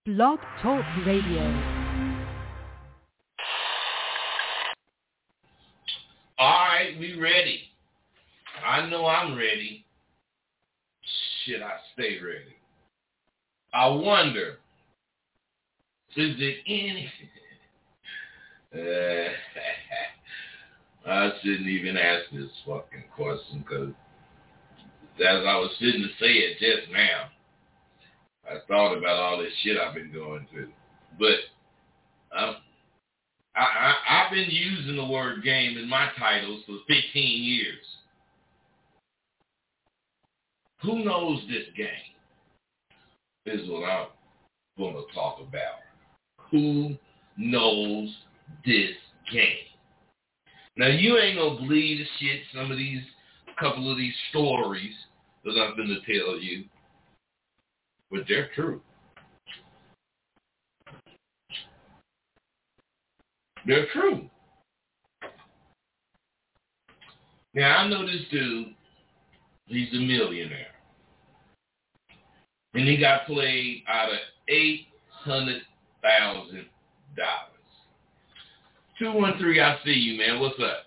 Blog Talk Radio. All right, we ready. I know I'm ready. Shit, I stay ready. I wonder, is it any... I shouldn't even ask this fucking question because as I was sitting to say it just now, I thought about all this shit I've been going through. But I've been using the word game in my titles for 15 years. Who knows this game is what I'm going to talk about. Who knows this game? Now, you ain't going to believe the shit, some of these, couple of these stories that I'm going to tell you, but they're true. They're true. Now, I know this dude, he's a millionaire. And he got played out of $800,000. 213, I see you, man. What's up?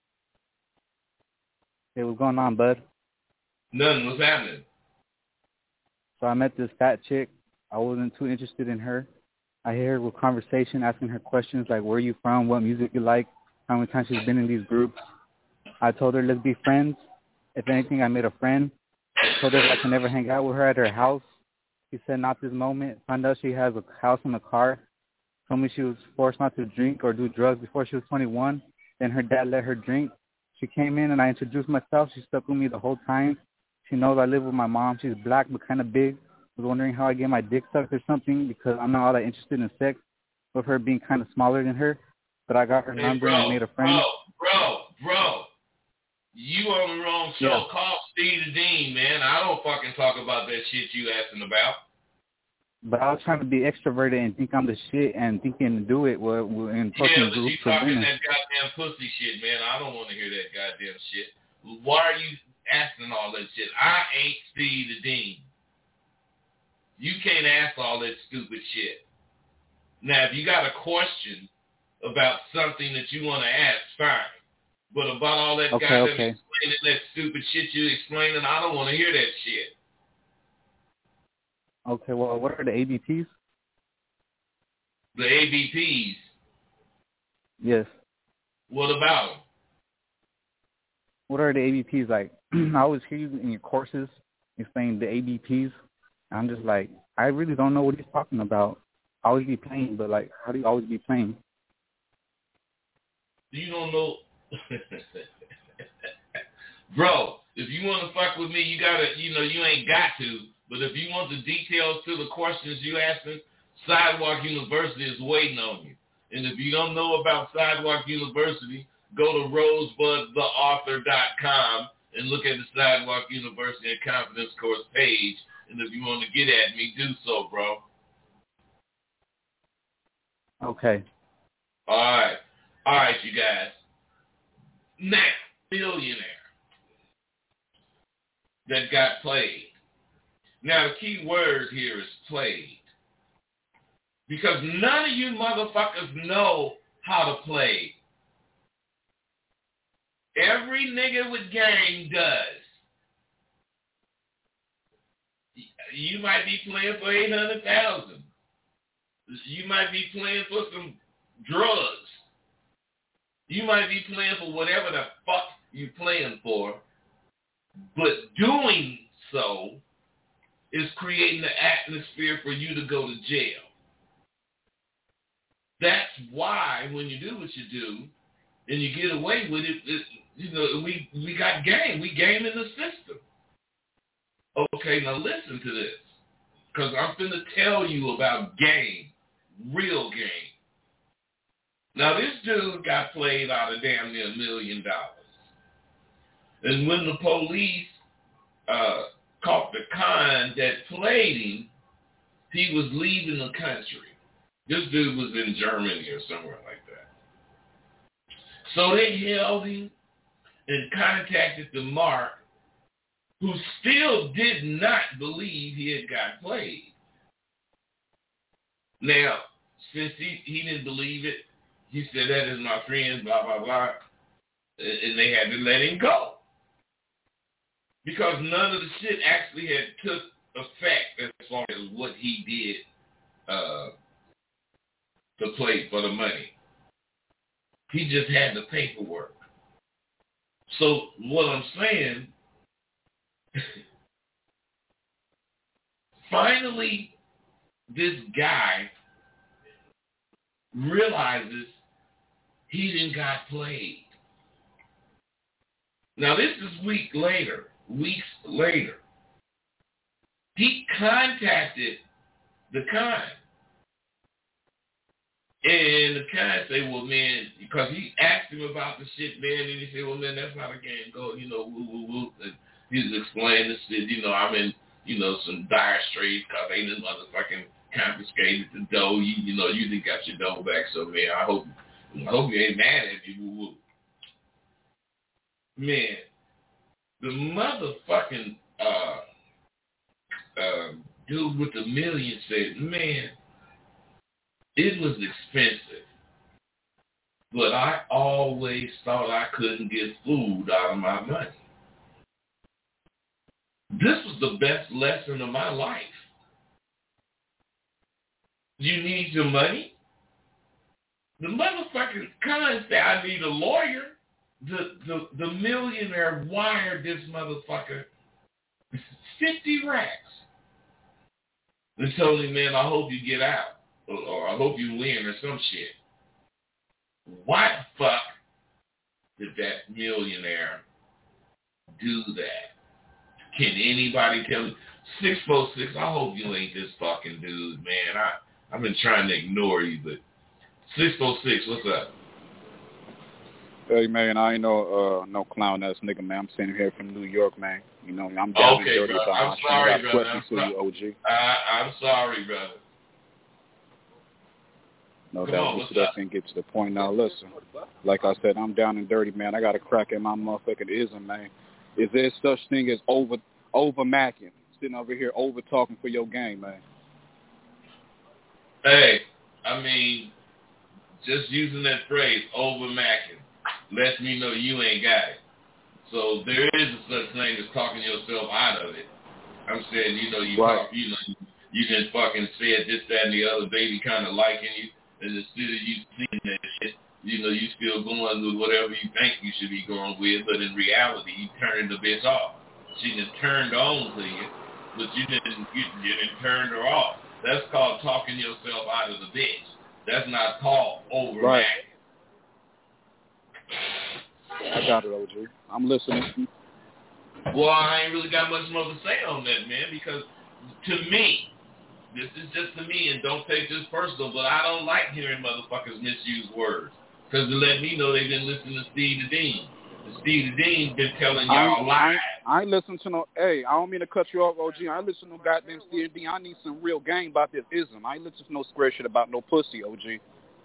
Hey, what's going on, bud? Nothing. What's happening? So I met this fat chick. I wasn't too interested in her. I hear her with conversation, asking her questions like, where are you from, what music you like, how many times she's been in these groups. I told her, let's be friends. If anything, I made a friend. I told her I can never hang out with her at her house. She said, not this moment. Found out she has a house and a car. Told me she was forced not to drink or do drugs before she was 21. Then her dad let her drink. She came in and I introduced myself. She stuck with me the whole time. She knows I live with my mom. She's black but kind of big. Was wondering how I get my dick sucked or something because I'm not all that interested in sex with her being kind of smaller than her. But I got her number and I made a friend. Bro. You on the wrong show. Yeah. Call Steve the Dean, man. I don't fucking talk about that shit you asking about. But I was trying to be extroverted and think I'm the shit and thinking to do it in fucking groups. Yeah, but you talking that goddamn pussy shit, man. I don't want to hear that goddamn shit. Why are you asking all that shit? I ain't Steve the Dean. You can't ask all that stupid shit. Now, if you got a question about something that you want to ask, fine. But about all that goddamn explaining that stupid shit you explaining, I don't want to hear that shit. Okay, well, what are the ABPs? The ABPs? Yes. What about them? What are the ABPs like? I always hear you in your courses explain the ABPs. I'm just like, I really don't know what he's talking about. I always be playing, but like, how do you always be playing? You don't know. Bro, if you want to fuck with me, you gotta, you ain't got to. But if you want the details to the questions you asking, Sidewalk University is waiting on you. And if you don't know about Sidewalk University, go to rosebudtheauthor.com and look at the Sidewalk University and Confidence Course page. And if you want to get at me, do so, bro. Okay. All right, you guys. Now, millionaire that got played. Now, the key word here is played. Because none of you motherfuckers know how to play. Every nigga with game does. You might be playing for 800,000. You might be playing for some drugs. You might be playing for whatever the fuck you playing for. But doing so is creating the atmosphere for you to go to jail. That's why when you do what you do and you get away with it, we got game. We game in the system. Okay, now listen to this. Because I'm going to tell you about game. Real game. Now, this dude got played out of damn near $1 million. And when the police caught the con that played him, he was leaving the country. This dude was in Germany or somewhere like that. So they held him and contacted the Mark, who still did not believe he had got played. Now, since he didn't believe it, he said, that is my friend, blah, blah, blah. And they had to let him go. Because none of the shit actually had took effect as far as what he did to play for the money. He just had the paperwork. So what I'm saying, finally, this guy realizes he didn't got played. Now this is weeks later. He contacted the Khan. And the Khan say, well, man, because he asked him about the shit, man, and he said, well, man, that's how the game goes, woo. And he was explaining the shit, I'm in, some dire straits because they done motherfucking confiscated the dough. You done got your dough back, so, man, I hope you ain't mad at me, woo. Man, the motherfucking dude with the million said, man, it was expensive, but I always thought I couldn't get food out of my money. This was the best lesson of my life. You need your money? The motherfucking Khan said, I need a lawyer. The millionaire wired this motherfucker 50 racks. And told him, man, I hope you get out. Or I hope you win or some shit. Why the fuck did that millionaire do that? Can anybody tell me? 646, I hope you ain't this fucking dude, man. I've been trying to ignore you, but 646, what's up? Hey, man, I ain't no clown-ass nigga, man. I'm sitting here from New York, man. I'm down and dirty. Brother. I'm sorry, brother. I'm sorry, brother. No doubt. Let's get to the point now. Listen, like I said, I'm down and dirty, man. I got a crack at my motherfucking ism, man. Is there such thing as over macking? Sitting over here over talking for your game, man. Hey, just using that phrase, over macking, lets me know you ain't got it. So there is a such thing as talking yourself out of it. I'm saying, you right. Talk, you can fucking say this, that, and the other, baby kind of liking you. And instead of you seeing that shit, you still going with whatever you think you should be going with, but in reality, you turned the bitch off. She just turned on to you, but you didn't turn her off. That's called talking yourself out of the bitch. That's not called overacting. Right. I got it, OG. I'm listening. Well, I ain't really got much more to say on that, man, because to me, this is just to me, and don't take this personal, but I don't like hearing motherfuckers misuse words. Because they let me know they've been listening to Steve the Dean. And Steve the Dean been telling y'all lies. I ain't listen to no, hey, I don't mean to cut you off, OG. I ain't listen to no goddamn Steve the Dean. I need some real game about this ism. I ain't listen to no square shit about no pussy, OG.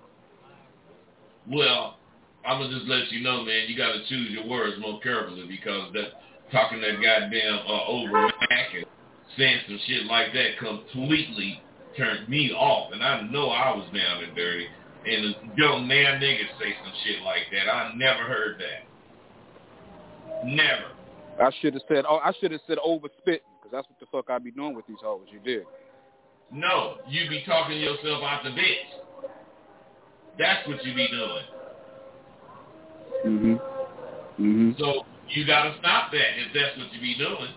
Well, I'm going to just let you know, man, you got to choose your words more carefully because talking that goddamn over-macking, saying some shit like that completely turned me off. And I know I was down and dirty. And the young man niggas say some shit like that. I never heard that. Never. I should have said over spitting because that's what the fuck I be doing with these hoes. You did. No, you be talking yourself out the bitch. That's what you be doing. So you gotta stop that if that's what you be doing.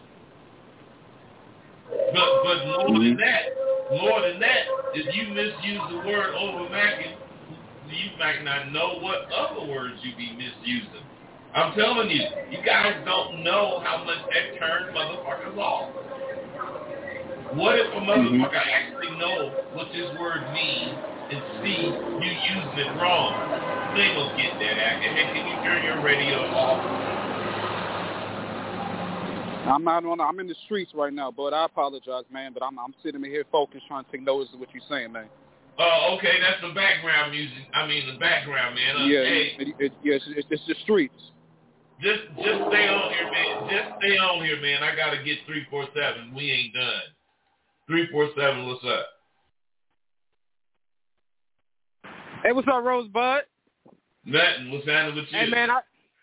But more than that, if you misuse the word overmacking, you might not know what other words you be misusing. I'm telling you, you guys don't know how much that turns motherfuckers off. What if a motherfucker actually know what this word means and see you using it wrong? They ain't gonna get that acting. Hey, can you turn your radio off? I'm in the streets right now, but I apologize, man. But I'm sitting here focused, trying to take notice of what you're saying, man. Oh, okay, that's the background music. The background, man. It's the streets. Just stay on here, man. Just stay on here, man. I gotta get 347. We ain't done. 347, what's up? Hey, what's up, Rosebud? Nothing. What's happening with you? Hey, man,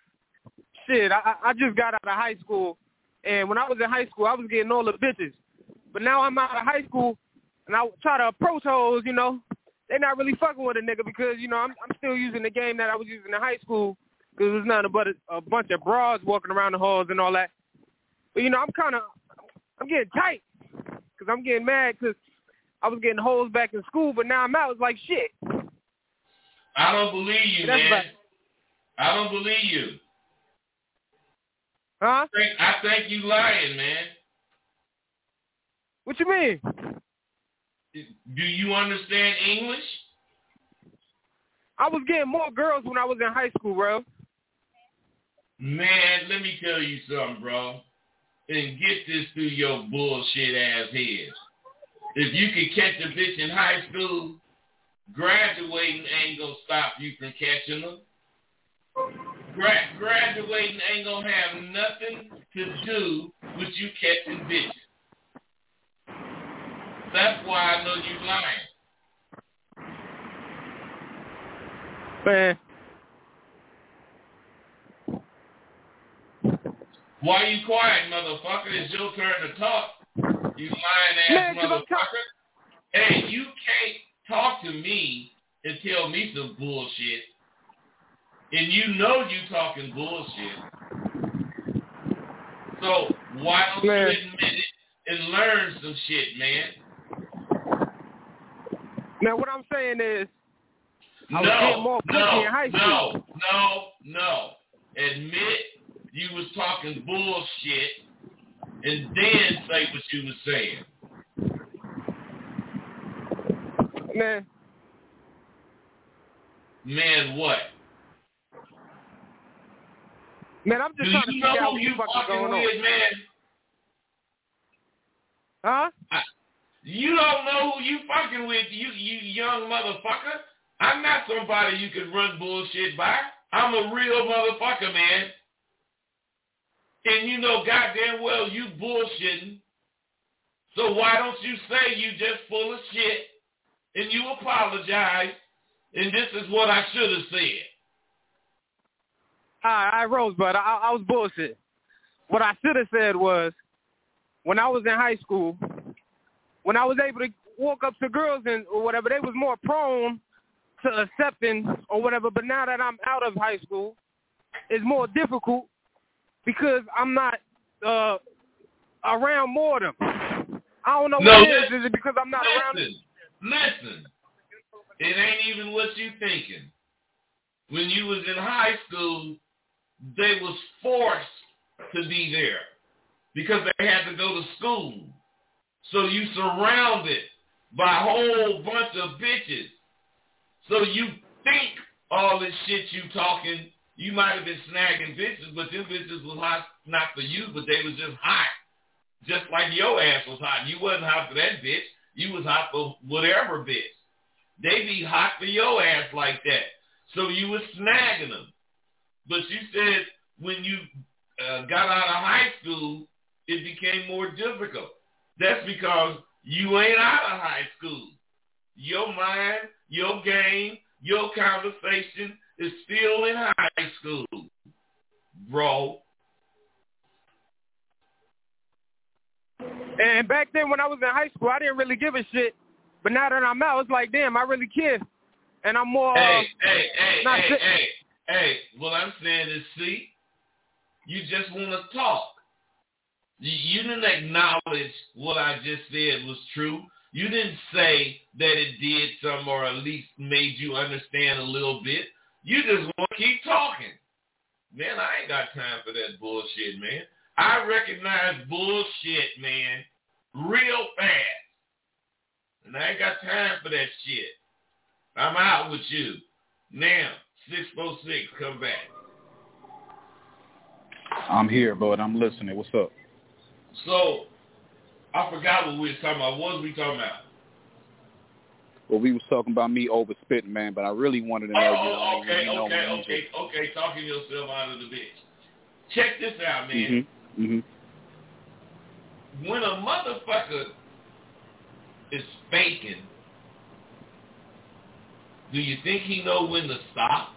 I just got out of high school, and when I was in high school, I was getting all the bitches. But now I'm out of high school, and I try to approach hoes, you know. They not really fucking with a nigga because, you know, I'm still using the game that I was using in high school because it was nothing but a bunch of bras walking around the halls and all that. But, you know, I'm getting tight because I'm getting mad because I was getting hoes back in school, but now I'm out. It's like shit. I don't believe you, man. I don't believe you. Huh? I think you lying, man. What you mean? Do you understand English? I was getting more girls when I was in high school, bro. Man, let me tell you something, bro. And get this through your bullshit ass head. If you could catch a bitch in high school, graduating ain't gonna stop you from catching them. Graduating ain't gonna have nothing to do with you catching bitches. That's why I know you lying. Man. Why you quiet, motherfucker? It's your turn to talk. You lying ass motherfucker. Hey, you can't talk to me and tell me some bullshit. And you know you talking bullshit. So why don't you admit it and learn some shit, man? Now, what I'm saying is, I was getting more pussy in high school. No. Admit you was talking bullshit and then say what you was saying. Man, what? Man, I'm just trying to figure out what the fuck is going on. Man? Huh? You don't know who you fucking with, you young motherfucker. I'm not somebody you can run bullshit by. I'm a real motherfucker, man. And you know goddamn well you bullshitting. So why don't you say you just full of shit and you apologize and this is what I should have said. I Rosebud, I was bullshit. What I should have said was, when I was in high school, when I was able to walk up to girls or whatever, they was more prone to accepting or whatever. But now that I'm out of high school, it's more difficult because I'm not around more of them. I don't know what it is. Is it because I'm not around them? Listen. It ain't even what you thinking. When you was in high school, they was forced to be there because they had to go to school. So you surrounded by a whole bunch of bitches. So you think all this shit you talking, you might have been snagging bitches, but them bitches was hot, not for you, but they was just hot. Just like your ass was hot. You wasn't hot for that bitch. You was hot for whatever bitch. They be hot for your ass like that. So you was snagging them. But you said when you got out of high school, it became more difficult. That's because you ain't out of high school. Your mind, your game, your conversation is still in high school, bro. And back then when I was in high school, I didn't really give a shit. But now that I'm out, it's like, damn, I really care. And I'm more... Hey, what I'm saying is, see, you just want to talk. You didn't acknowledge what I just said was true. You didn't say that it did something or at least made you understand a little bit. You just want to keep talking. Man, I ain't got time for that bullshit, man. I recognize bullshit, man, real fast. And I ain't got time for that shit. I'm out with you. Now, 646, come back. I'm here, bud. I'm listening. What's up? So, I forgot what we was talking about. What was we talking about? Well, we was talking about me overspitting, man, but I really wanted to know, Okay, talking yourself out of the bitch. Check this out, man. When a motherfucker is faking, Do you think he know when to stop?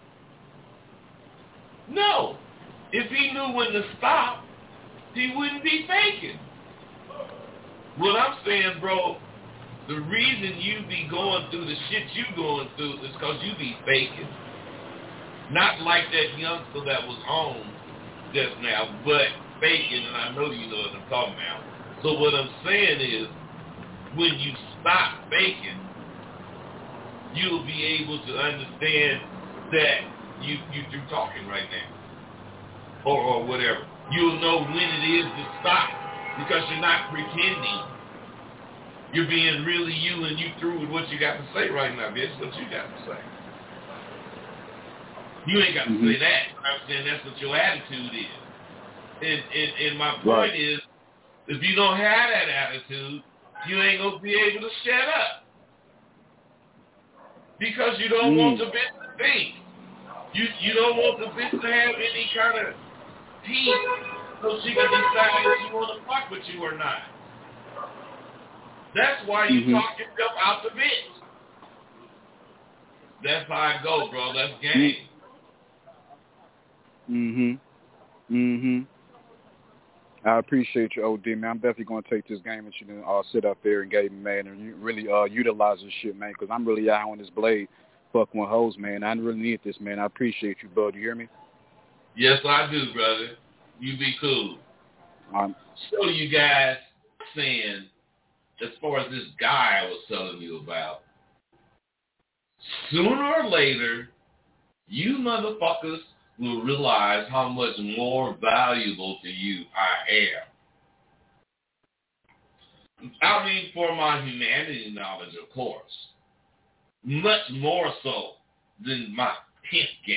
No. If he knew when to stop, he wouldn't be faking. What I'm saying, bro, the reason you be going through the shit you going through is because you be faking. Not like that youngster that was home just now, but faking, and I know you know what I'm talking about. So what I'm saying is, when you stop faking, you'll be able to understand that you through talking right now, or whatever. You'll know when it is to stop because you're not pretending. You're being really you, and you through with what you got to say right now, bitch. What you got to say. You ain't got to say that. I'm saying that's what your attitude is. And my point is, if you don't have that attitude, you ain't going to be able to shut up. Because you don't want the bitch to think. You don't want the bitch to have any kind of peace so she can decide if she want to fuck with you or not. That's why you talk yourself out the bitch. That's how I go, bro. That's game. I appreciate you, OD, man. I'm definitely going to take this game and you know, sit up there and gave me, man, and you really utilize this shit, man, because I'm really out on this blade fucking with hoes, man. I really need this, man. I appreciate you, bud. You hear me? Yes, I do, brother. You be cool. So you guys saying, as far as this guy I was telling you about, sooner or later, you motherfuckers will realize how much more valuable to you I am. I mean, for my humanity knowledge, of course. Much more so than my pimp game.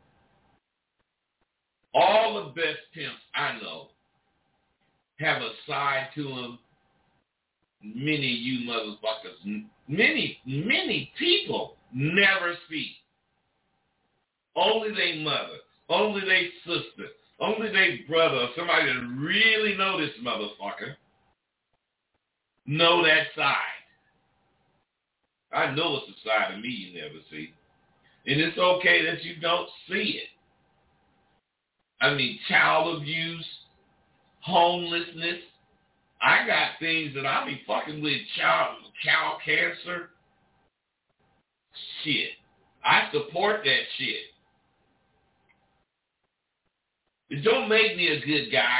All the best pimps I know have a side to them. Many of you motherfuckers, many people never speak. Only they mother, only they sister, only they brother, somebody that really know this motherfucker, know that side. I know it's a side of me you never see. And it's okay that you don't see it. I mean, child abuse, homelessness. I got things that I be fucking with, child cancer. Shit. I support that shit. It don't make me a good guy.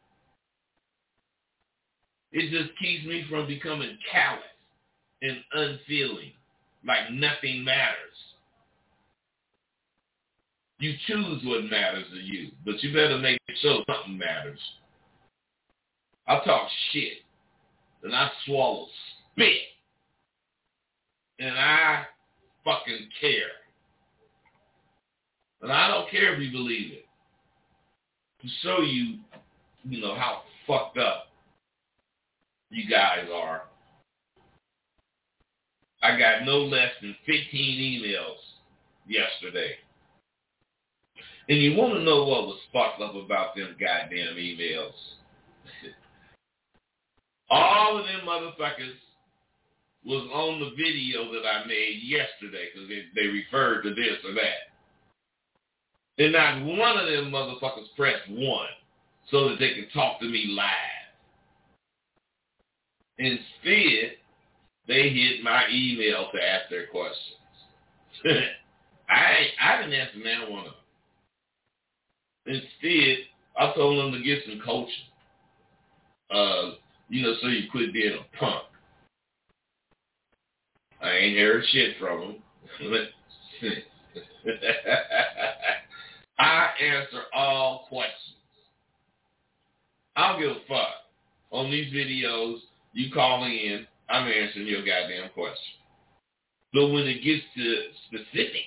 It just keeps me from becoming callous and unfeeling, like nothing matters. You choose what matters to you, but you better make sure something matters. I talk shit, and I swallow spit, and I fucking care. And I don't care if you believe it. To show you, you know, how fucked up you guys are. I got no less than 15 emails yesterday. And you want to know what was fucked up about them goddamn emails? All of them motherfuckers was on the video that I made yesterday because they referred to this or that. And not one of them motherfuckers pressed 1 so that they could talk to me live. Instead, they hit my email to ask their questions. I didn't answer that one of them. Instead, I told them to get some coaching. You know, so you quit being a punk. I ain't heard shit from them. I answer all questions. I don't give a fuck. On these videos, you calling in, I'm answering your goddamn question. But when it gets to specifics,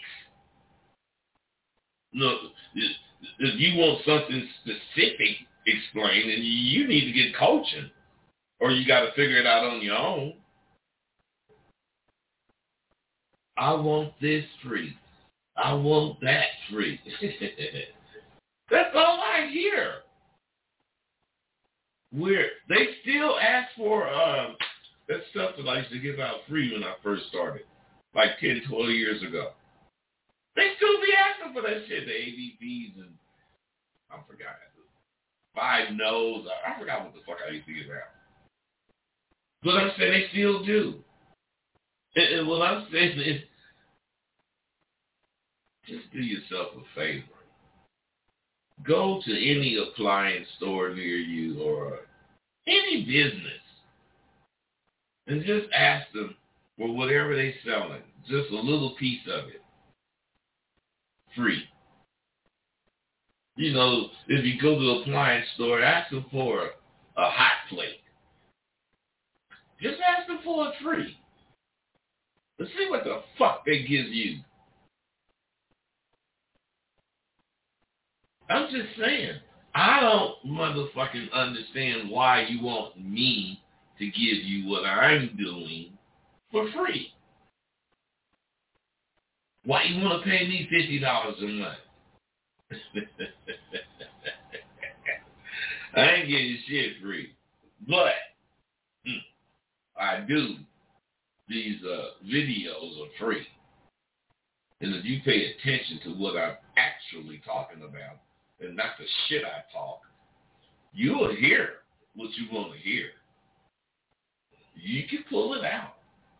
look, if you want something specific explained, then you need to get coaching. Or you got to figure it out on your own. I want this free. I want that free. That's all I hear. They still ask for that stuff that I used to give out free when I first started. like 10, 12 years ago. They still be asking for that shit, the ABPs and I forgot. 5 no's. I forgot what the fuck I used to get out. But I'm saying they still do. And what I'm saying is, just do yourself a favor. Go to any appliance store near you or any business and just ask them for whatever they're selling, just a little piece of it, free. You know, if you go to the appliance store, ask them for a hot plate. Just ask them for it free. Let's see what the fuck they give you. I'm just saying, I don't motherfucking understand why you want me to give you what I'm doing for free. Why you want to pay me $50 a month? I ain't getting shit free. But I do. These videos are free. And if you pay attention to what I'm actually talking about, and not the shit I talk, you'll hear what you want to hear. You can pull it out.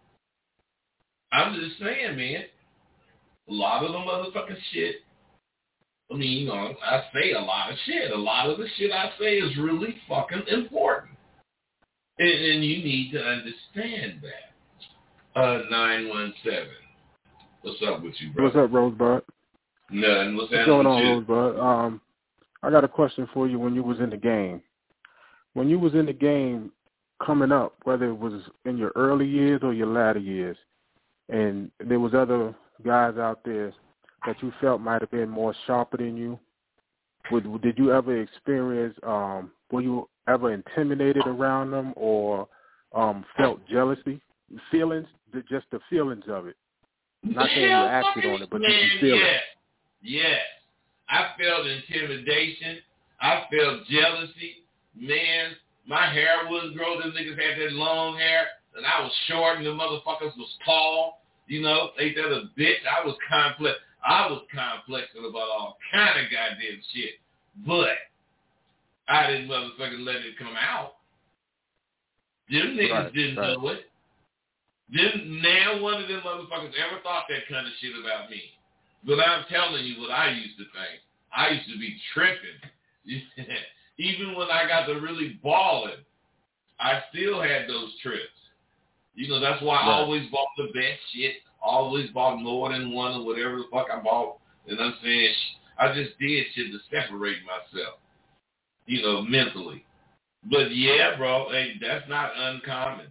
I'm just saying, man, a lot of the motherfucking shit, I mean, you know, I say a lot of shit. A lot of the shit I say is really fucking important. And you need to understand that. 917. What's up with you, bro? What's up, Rosebud? Nothing. What's going on, Rosebud? I got a question for you when you was in the game. When you was in the game coming up, whether it was in your early years or your latter years, and there was other guys out there that you felt might have been more sharper than you, did you ever experience, were you ever intimidated around them or felt jealousy? Feelings, just the feelings of it. Not saying you acted on it, but did you feel it? Yes. I felt intimidation. I felt jealousy. Man, my hair wouldn't grow. Them niggas had that long hair, and I was short, and the motherfuckers was tall. You know, ain't that a bitch? I was complexing about all kind of goddamn shit. But I didn't motherfucking let it come out. Them niggas didn't know it. Now one of them motherfuckers ever thought that kind of shit about me. But I'm telling you what I used to think. I used to be tripping. Even when I got to really balling, I still had those trips. You know, that's why I always bought the best shit. Always bought more than one or whatever the fuck I bought. And I'm saying, I just did shit to separate myself, you know, mentally. But yeah, bro, hey, that's not uncommon.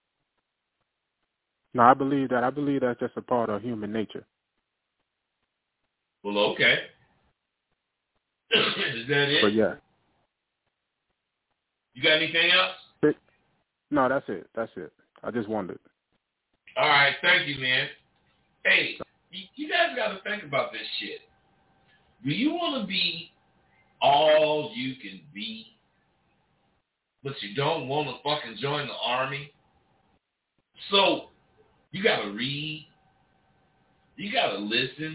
No, I believe that. I believe that's just a part of human nature. Well, okay. Is that it? But yeah. You got anything else? No, that's it. That's it. I just wondered. All right, thank you, man. Hey, you guys got to think about this shit. Do you want to be all you can be, but you don't want to fucking join the army? So, you got to read. You got to listen.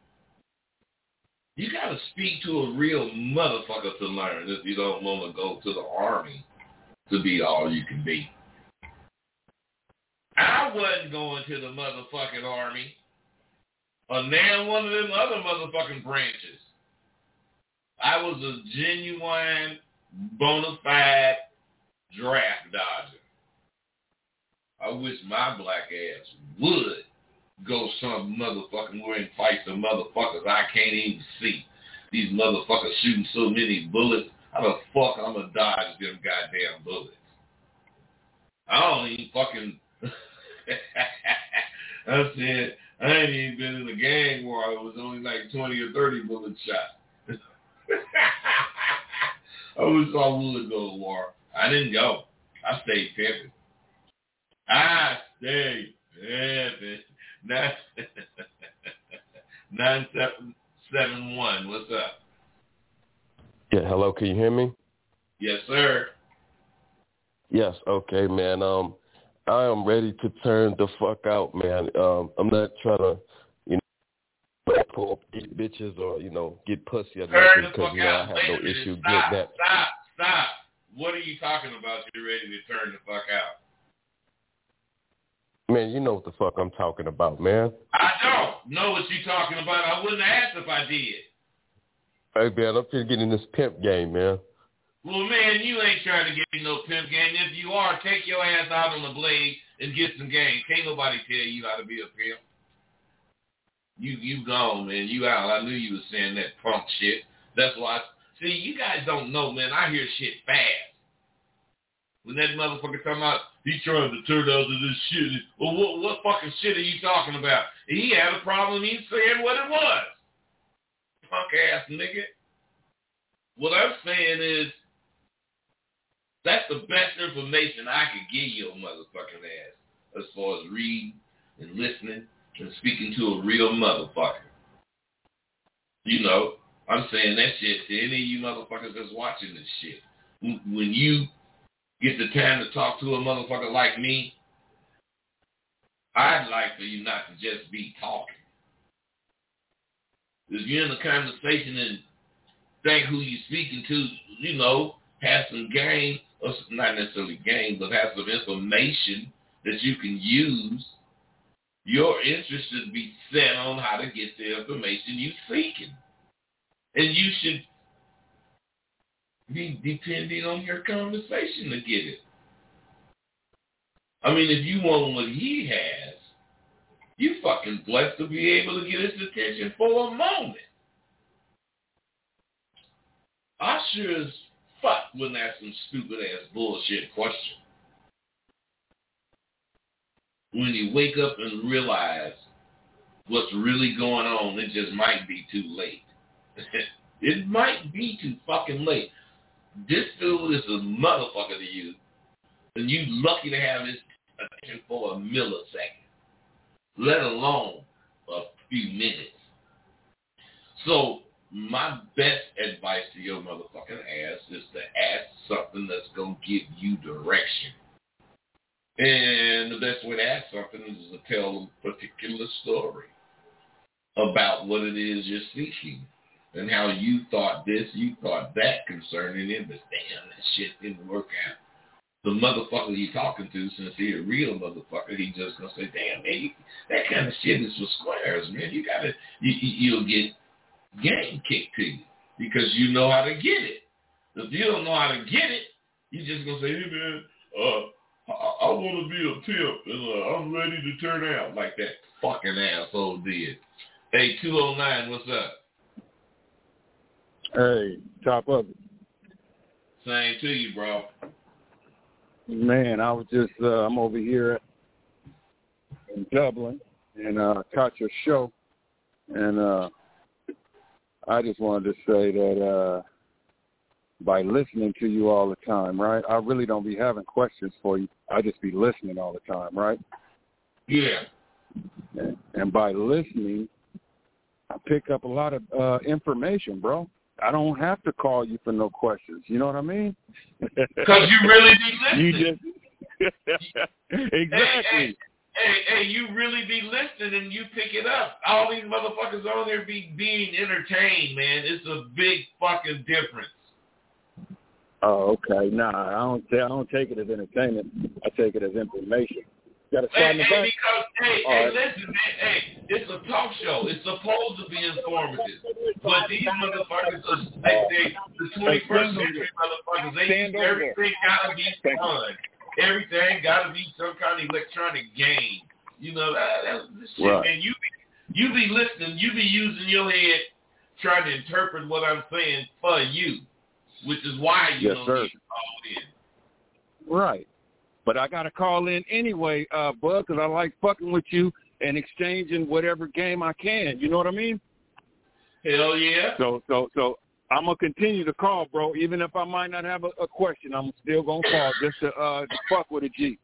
You got to speak to a real motherfucker to learn if you don't want to go to the army to be all you can be. I wasn't going to the motherfucking army or now one of them other motherfucking branches. I was a genuine, bona fide draft dodger. I wish my black ass would go some motherfucking way and fight some motherfuckers I can't even see. These motherfuckers shooting so many bullets. How the fuck I'm gonna dodge them goddamn bullets? I don't even fucking... I said, I ain't even been in a gang where I was only like 20 or 30 bullet shots. I wish I would go to war. I didn't go. I stayed pimping. I stayed pimping. 9771, what's up? Yeah, hello, can you hear me? Yes, sir. Yes, okay, man. I am ready to turn the fuck out, man. I'm not trying to, pull up these bitches or, get pussy or nothing because, I have no issue getting that. Stop. What are you talking about? You're ready to turn the fuck out. Man, you know what the fuck I'm talking about, man. I don't know what you're talking about. I wouldn't ask if I did. Hey, man, I'm finna get in this pimp game, man. Well, man, you ain't trying to get no pimp game. If you are, take your ass out on the blade and get some game. Can't nobody tell you how to be a pimp. You gone, man. You out. I knew you was saying that punk shit. That's why. See, you guys don't know, man. I hear shit fast. When that motherfucker talking about he trying to turn out to this shit. Well, what fucking shit are you talking about? He had a problem. He saying what it was. Punk ass nigga. What I'm saying is, that's the best information I could give your motherfucking ass as far as reading and listening and speaking to a real motherfucker. I'm saying that shit to any of you motherfuckers that's watching this shit. When you get the time to talk to a motherfucker like me, I'd like for you not to just be talking. If you're in a conversation and think who you're speaking to, have some game, or not necessarily game, but have some information that you can use, your interest should be set on how to get the information you're seeking. And you should be depending on your conversation to get it. I mean, if you want what he has, you fucking blessed to be able to get his attention for a moment. I sure as fuck wouldn't ask some stupid-ass bullshit question. When you wake up and realize what's really going on, it just might be too late. It might be too fucking late. This dude is a motherfucker to you, and you lucky to have his attention for a millisecond, let alone a few minutes. So my best advice to your motherfucking ass is to ask something that's going to give you direction. And the best way to ask something is to tell a particular story about what it is you're seeking and how you thought this, you thought that concerning it, but damn, that shit didn't work out. The motherfucker you talking to, since he a real motherfucker, he just going to say, damn, man, that kind of shit is for squares, man. You'll get game kicked to you because you know how to get it. If you don't know how to get it, you just going to say, hey, man, I want to be a pimp, and I'm ready to turn out like that fucking asshole did. Hey, 209, what's up? Hey, top of it. Same to you, bro. Man, I was just, I'm over here in Dublin, and caught your show, and I just wanted to say that by listening to you all the time, right, I really don't be having questions for you. I just be listening all the time, right? Yeah. And by listening, I pick up a lot of information, bro. I don't have to call you for no questions. You know what I mean? Because you really be listening. You just exactly. Hey, you really be listening and you pick it up. All these motherfuckers on there be being entertained, man. It's a big fucking difference. Oh, okay. Nah, I don't take it as entertainment. I take it as information. Got to start in the back. Because, listen, man, it's a talk show. It's supposed to be informative. But these motherfuckers, the 21st century motherfuckers, everything got to be fun. Everything got to be some kind of electronic game. You know, that's shit, right. Man. You be listening. You be using your head trying to interpret what I'm saying for you, which is why you don't need to call in. Right. But I got to call in anyway, Bud, because I like fucking with you and exchanging whatever game I can. You know what I mean? Hell yeah. So I'm going to continue to call, bro. Even if I might not have a question, I'm still going to call just to fuck with a G.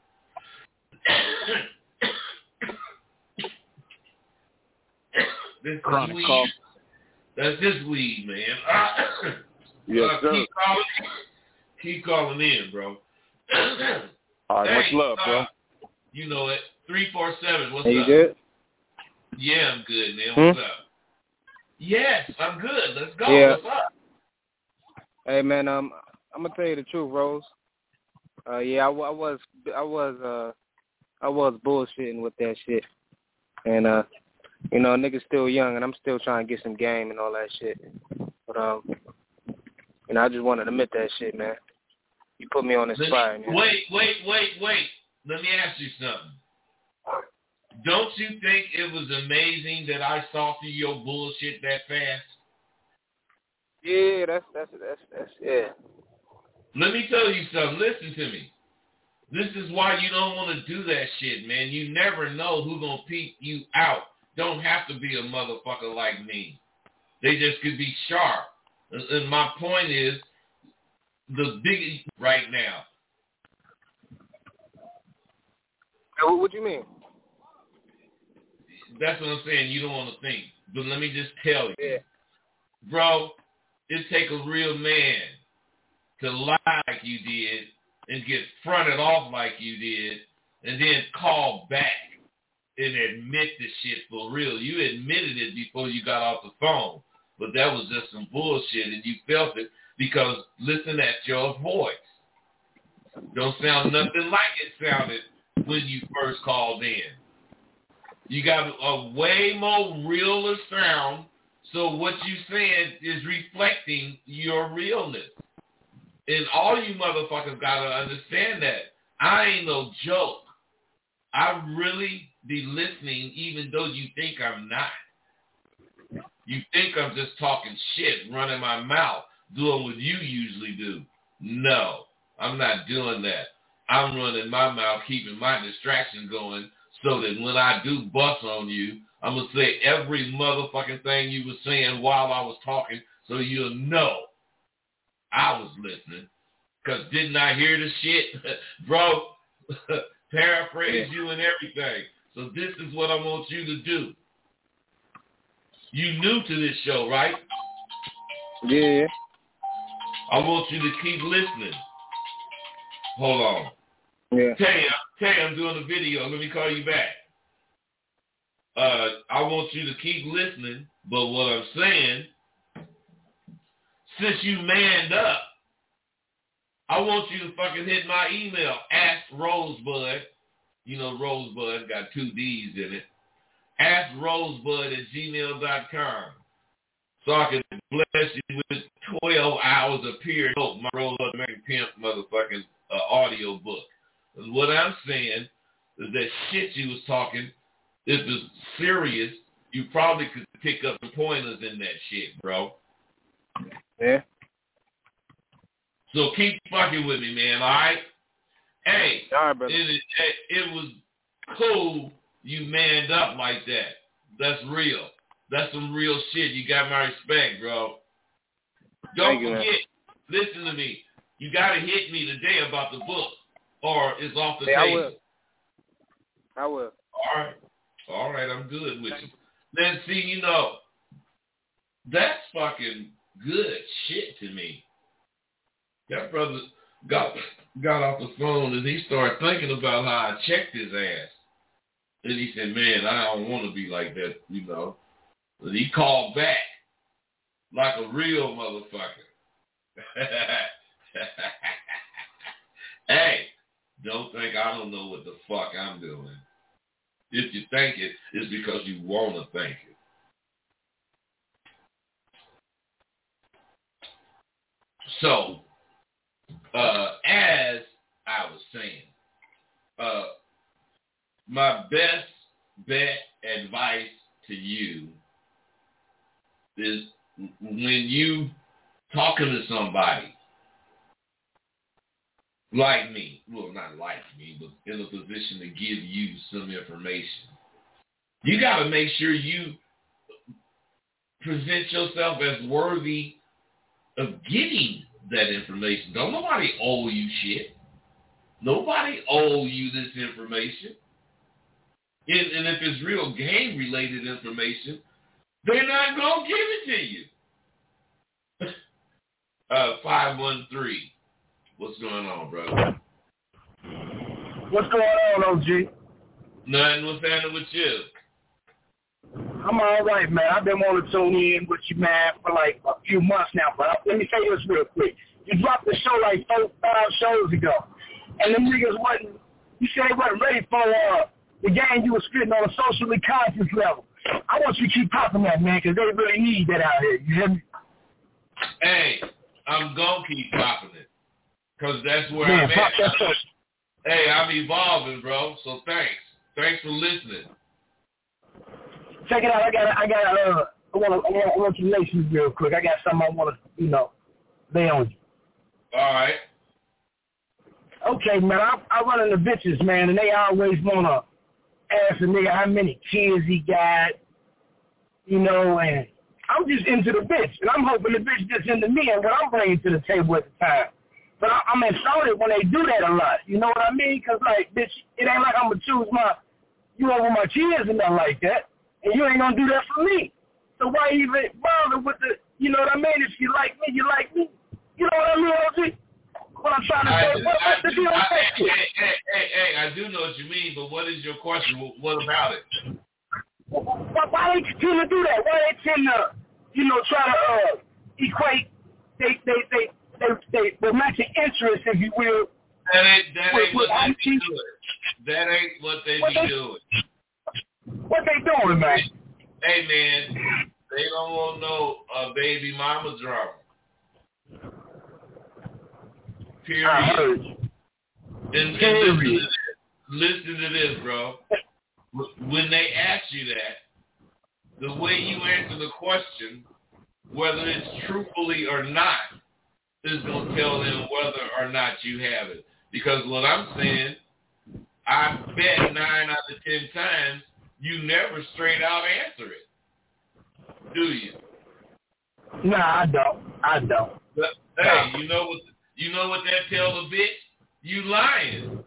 This chronic cough. That's this weed, man. Yes, sir. Keep calling in, bro. All right, hey, much love, bro. You know it. 347, what's Hey, up? you good? Yeah, I'm good, man. What's up? Yes, I'm good. Let's go. Yeah. What's up? Hey, man, I'm gonna tell you the truth, Rose. Yeah, I was bullshitting with that shit, and you know, niggas still young, and I'm still trying to get some game and all that shit. But you know, I just wanted to admit that shit, man. You put me on the spot, man. Wait. Let me ask you something. Don't you think it was amazing that I saw through your bullshit that fast? Yeah, that's yeah. Let me tell you something. Listen to me. This is why you don't want to do that shit, man. You never know who's going to peep you out. Don't have to be a motherfucker like me. They just could be sharp. And my point is, the big right now. What you mean? That's what I'm saying. You don't want to think. But let me just tell you. Yeah. Bro, it take a real man to lie like you did and get fronted off like you did and then call back and admit the shit for real. You admitted it before you got off the phone, but that was just some bullshit and you felt it because listen at your voice. Don't sound nothing like it sounded when you first called in. You got a way more realer sound, so what you saying is reflecting your realness. And all you motherfuckers got to understand that. I ain't no joke. I really be listening even though you think I'm not. You think I'm just talking shit, running my mouth, doing what you usually do. No, I'm not doing that. I'm running my mouth, keeping my distraction going so that when I do bust on you, I'm going to say every motherfucking thing you were saying while I was talking so you'll know I was listening. Because didn't I hear the shit? Bro, paraphrase you and everything. So this is what I want you to do. You new to this show, right? Yeah. I want you to keep listening. Hold on. Yeah. Tay, I'm doing a video. Let me call you back. I want you to keep listening, but what I'm saying, since you manned up, I want you to fucking hit my email, Ask Rosebud. You know Rosebud got 2 D's in it. AskRosebud@gmail.com. So I can bless you with 12 hours of pure dope, my Rosebud American Pimp motherfucking audio book. And what I'm saying is that shit you was talking, if it's serious, you probably could pick up the pointers in that shit, bro. Yeah. So keep fucking with me, man, all right? Hey, all right, brother. It was cool you manned up like that. That's real. That's some real shit. You got my respect, bro. Don't forget, listen to me. You got to hit me today about the book, or it's off the table. I will. All right, I'm good with you. Then, see, you know, that's fucking good shit to me. That brother got off the phone and he started thinking about how I checked his ass. And he said, man, I don't want to be like that, you know. And he called back like a real motherfucker. Hey, don't think I don't know what the fuck I'm doing. If you think it, it's because you want to think it. So, as I was saying, my best bet advice to you is when you talking to somebody like me, well, not like me, but in a position to give you some information, you got to make sure you present yourself as worthy of getting that information. Don't nobody owe you shit. Nobody owe you this information. And if it's real game-related information, they're not going to give it to you. 513. What's going on, brother? What's going on, OG? Nothing. What's happening with you? I'm all right, man. I've been wanting to tune in with you, man, for like a few months now. But let me say this real quick. You dropped the show like 4-5 shows ago. And them niggas wasn't, you said they wasn't ready for the game you was spitting on a socially conscious level. I want you to keep popping that, man, because they really need that out here. You hear me? Hey, I'm going to keep popping it. Because that's where I'm at. Hey, I'm evolving, bro. So thanks. Thanks for listening. Check it out. I want some relations real quick. I got something I want to, lay on you. All right. Okay, man. I run into bitches, man, and they always want to ask a nigga how many kids he got, and I'm just into the bitch, and I'm hoping the bitch gets into me and what I'm bringing to the table at the time. But I'm insulted when they do that a lot. You know what I mean? Because, like, bitch, it ain't like I'm going to choose you over my kids and nothing like that. And you ain't going to do that for me. So why even bother with the, you know what I mean? If you like me, you like me. You know what I mean, OG? What I'm trying to say, what's the deal with that shit? Hey, I do know what you mean, but what is your question? What about it? Why they tend to do that? Why they tend to, try to equate they match an interest, if you will. That ain't what they be doing. That ain't what they be doing. What they doing, man? Hey, man, they don't want no baby mama drama. Period. I heard you. And listen to this, bro. When they ask you that, the way you answer the question, whether it's truthfully or not, is going to tell them whether or not you have it. Because what I'm saying, I bet 9 out of 10 times you never straight out answer it. Do you? Nah, I don't. But, hey, you know what that tells a bitch? You lying.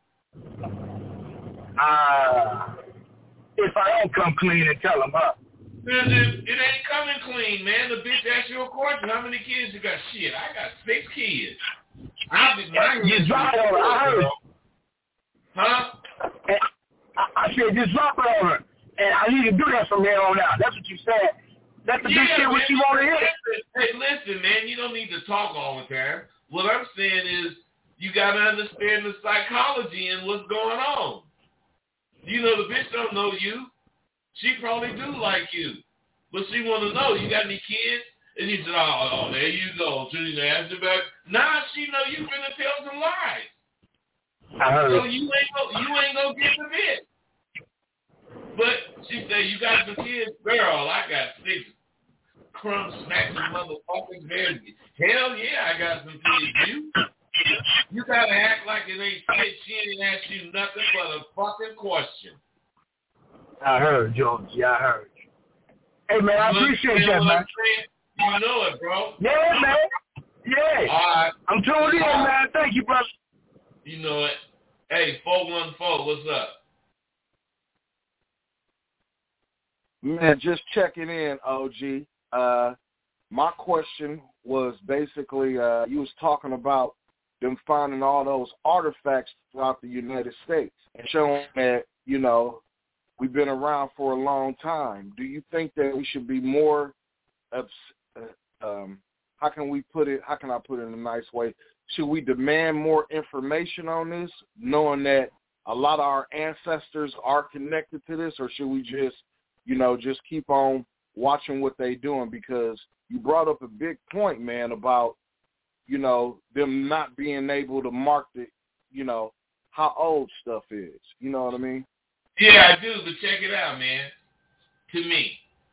If I don't come clean and tell them up. It ain't coming clean, man. The bitch asked you a question. How many kids you got? Shit, I got 6 kids. You drop it on her. I heard. Huh? I said, just drop it on her. And I need to do that from here on out. That's what you said. That's the big shit what you want to hear. Hey, listen, man. You don't need to talk all the time. What I'm saying is you got to understand the psychology and what's going on. The bitch don't know you. She probably do like you. But she want to know, you got any kids? And you said, oh, there you go. She asked her back. Nah, she know you finna tell some lies. I heard. So you ain't gonna get the bitch. But she said, you got some kids? Girl, I got 6 crumb snacking motherfuckers, man. Hell yeah, I got some kids. You gotta act like it ain't shit. She ain't asked you nothing but a fucking question. I heard, George. Yeah, I heard. Hey, man, I appreciate that, man. You know it, bro. Yeah, man. Yeah. All right. I'm tuned in, man. Thank you, brother. You know it. Hey, 414, what's up? Man, just checking in, OG. My question was basically, you was talking about them finding all those artifacts throughout the United States and showing that, we've been around for a long time. Do you think that we should be more, how can I put it in a nice way? Should we demand more information on this, knowing that a lot of our ancestors are connected to this, or should we just, just keep on watching what they're doing? Because you brought up a big point, man, about, them not being able to mark the, how old stuff is. You know what I mean? Yeah, I do, but check it out, man. To me,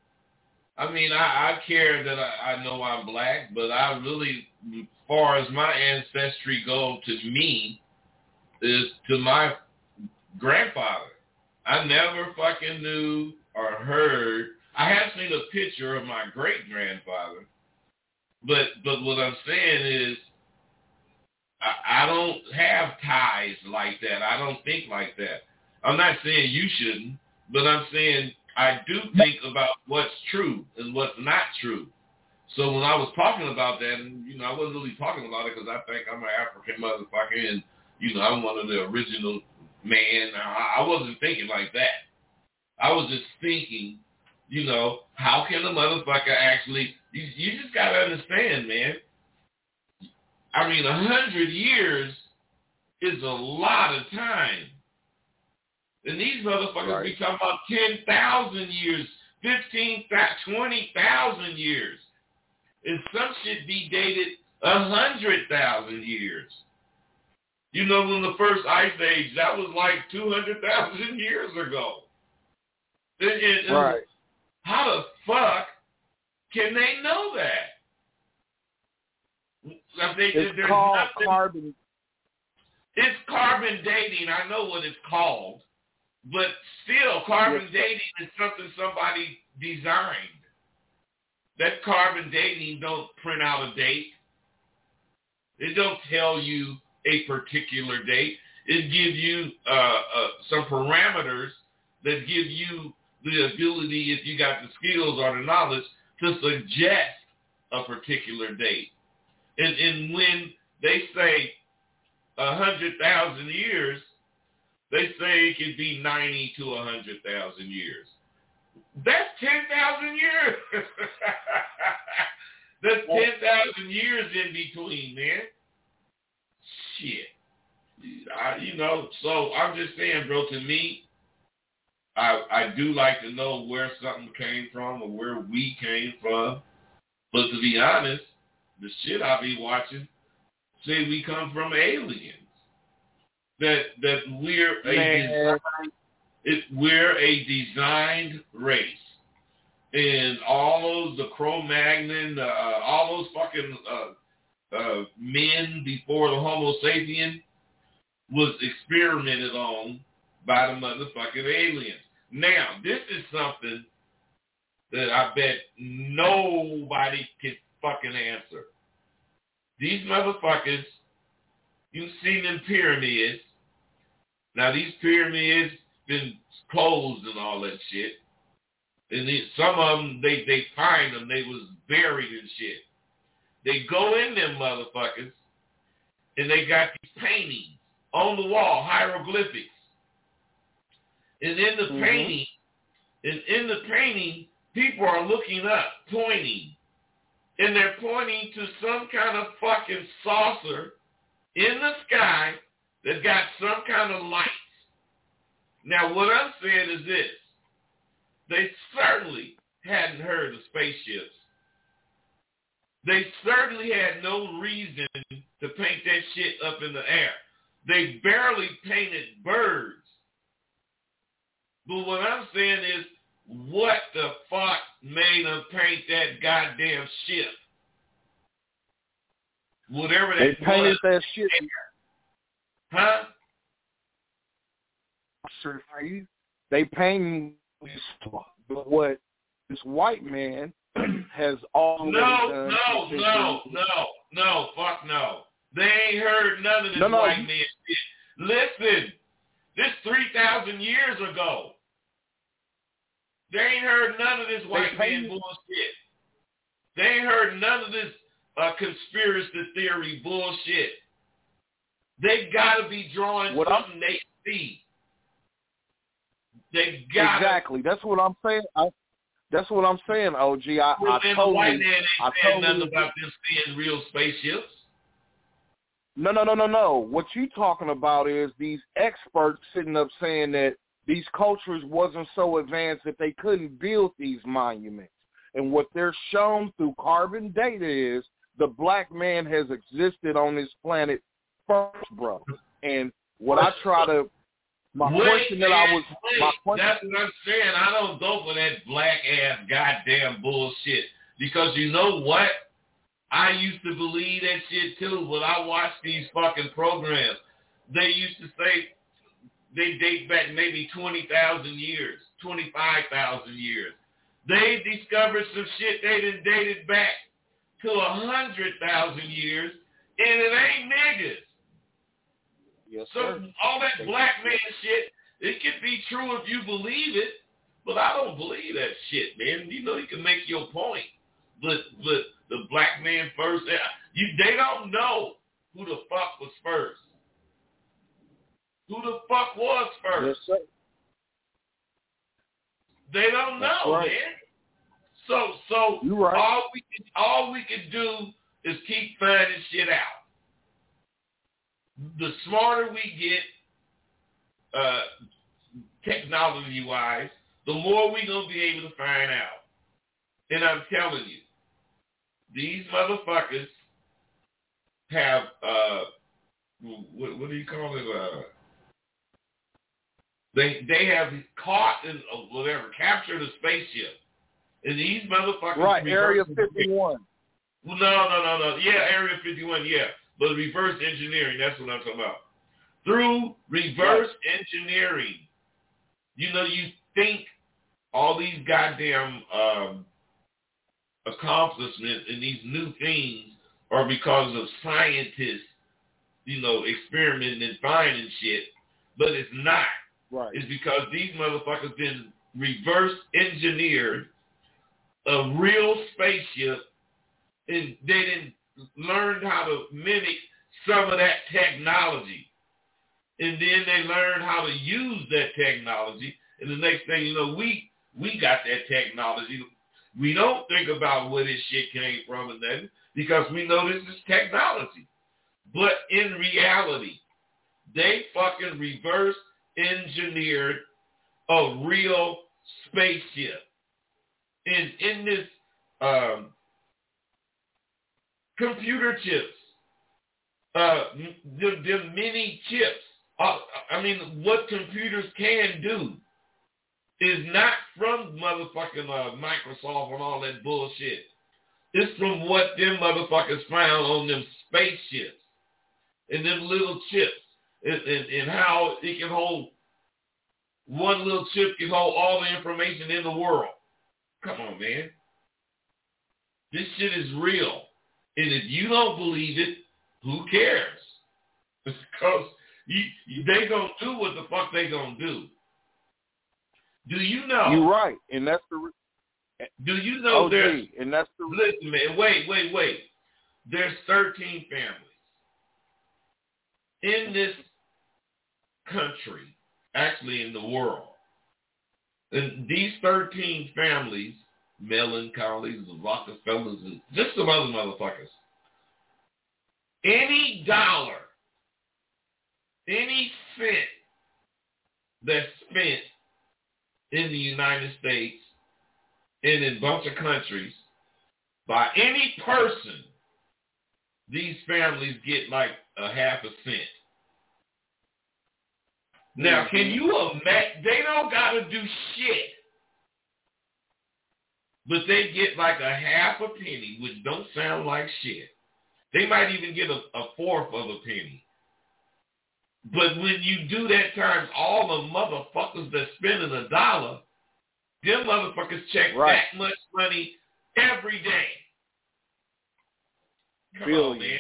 I care that I know I'm black, but I really, as far as my ancestry go to me, is to my grandfather. I never fucking knew or heard. I have seen a picture of my great-grandfather, but what I'm saying is I don't have ties like that. I don't think like that. I'm not saying you shouldn't, but I'm saying I do think about what's true and what's not true. So when I was talking about that, and, I wasn't really talking about it because I think I'm an African motherfucker and, I'm one of the original man. I wasn't thinking like that. I was just thinking, you know, how can a motherfucker actually, you just got to understand, man. I mean, 100 years is a lot of time. And these motherfuckers be talking about 10,000 years, 15,000, 20,000 years. And some shit be dated 100,000 years. You know, when the first ice age, that was like 200,000 years ago. Right. How the fuck can they know that? It's called carbon. It's carbon dating. I know what it's called. But still, carbon dating is something somebody designed. That carbon dating don't print out a date. It don't tell you a particular date. It gives you some parameters that give you the ability, if you got the skills or the knowledge, to suggest a particular date. And when they say 100,000 years, they say it could be 90 to 100,000 years. That's 10,000 years. That's 10,000 years in between, man. Shit. You know, so I'm just saying, bro, to me, I do like to know where something came from or where we came from. But to be honest, the shit I be watching say we come from aliens. That we're a designed race. And all those, the Cro-Magnon, all those fucking men before the Homo sapien was experimented on by the motherfucking aliens. Now, this is something that I bet nobody can fucking answer. These motherfuckers, you've seen them pyramids. Now, these pyramids been closed and all that shit. And some of them, they find them, they was buried and shit. They go in them motherfuckers, and they got these paintings on the wall, hieroglyphics. And in the painting, people are looking up, pointing. And they're pointing to some kind of fucking saucer in the sky that got some kind of lights. Now, what I'm saying is this. They certainly hadn't heard of spaceships. They certainly had no reason to paint that shit up in the air. They barely painted birds. But what I'm saying is, what the fuck made them paint that goddamn ship? Whatever that they painted that shit. Huh? They painted what this white man has always done. No, fuck no. They ain't heard none of this white man shit. Listen, this 3,000 years ago. They ain't heard none of this white man bullshit. They ain't heard none of this conspiracy theory bullshit. They gotta be drawing something they see. They gotta. Exactly. That's what I'm saying. That's what I'm saying, OG. The white man ain't saying nothing about them seeing real spaceships. No. What you talking about is these experts sitting up saying that these cultures wasn't so advanced that they couldn't build these monuments. And what they're shown through carbon data is the black man has existed on this planet first, bro. And what I try to, that's what I'm saying. I don't go for that black-ass goddamn bullshit. Because you know what? I used to believe that shit too. When I watched these fucking programs, they used to say, they date back maybe 20,000 years, 25,000 years. They discovered some shit they done dated back to 100,000 years, and it ain't niggas. Yes, so sir. All that black man shit, it can be true if you believe it, but I don't believe that shit, man. You know, you can make your point, but the black man first, they don't know who the fuck was first. who the fuck was first. Yes, sir. They don't know, right. man. So you're right. all we can do is keep finding shit out. The smarter we get, technology-wise, the more we're going to be able to find out. And I'm telling you, these motherfuckers have, what do you call it? They have caught and whatever, captured a spaceship. And these motherfuckers... Right, Area 51. No. Yeah, Area 51, yeah. But reverse engineering, that's what I'm talking about. Through reverse engineering, you think all these goddamn accomplishments and these new things are because of scientists, experimenting and finding shit, but it's not. Right. It's because these motherfuckers been reverse engineered a real spaceship, and they didn't learn how to mimic some of that technology. And then they learned how to use that technology. And the next thing you know, we got that technology. We don't think about where this shit came from and then because we know this is technology. But in reality, they fucking reverse engineered a real spaceship. And in this computer chips, the mini chips, what computers can do is not from motherfucking Microsoft and all that bullshit. It's from what them motherfuckers found on them spaceships and them little chips and how it can hold, one little chip can hold all the information in the world. Come on, man. This shit is real. And if you don't believe it, who cares? Because they gonna do what the fuck they gonna do. Do you know? You're right, and that's the. Do you know there's? And that's the. Listen, man. Wait. There's 13 families in this country, actually in the world. And these 13 families, Melancholies, the Rockefellers, and just some other motherfuckers. Any dollar, any cent that's spent in the United States and in a bunch of countries by any person, these families get like a half a cent. Now, can you imagine? They don't got to do shit. But they get like a half a penny, which don't sound like shit. They might even get a fourth of a penny. But when you do that times all the motherfuckers that's spending $1, them motherfuckers check that much money every day. Come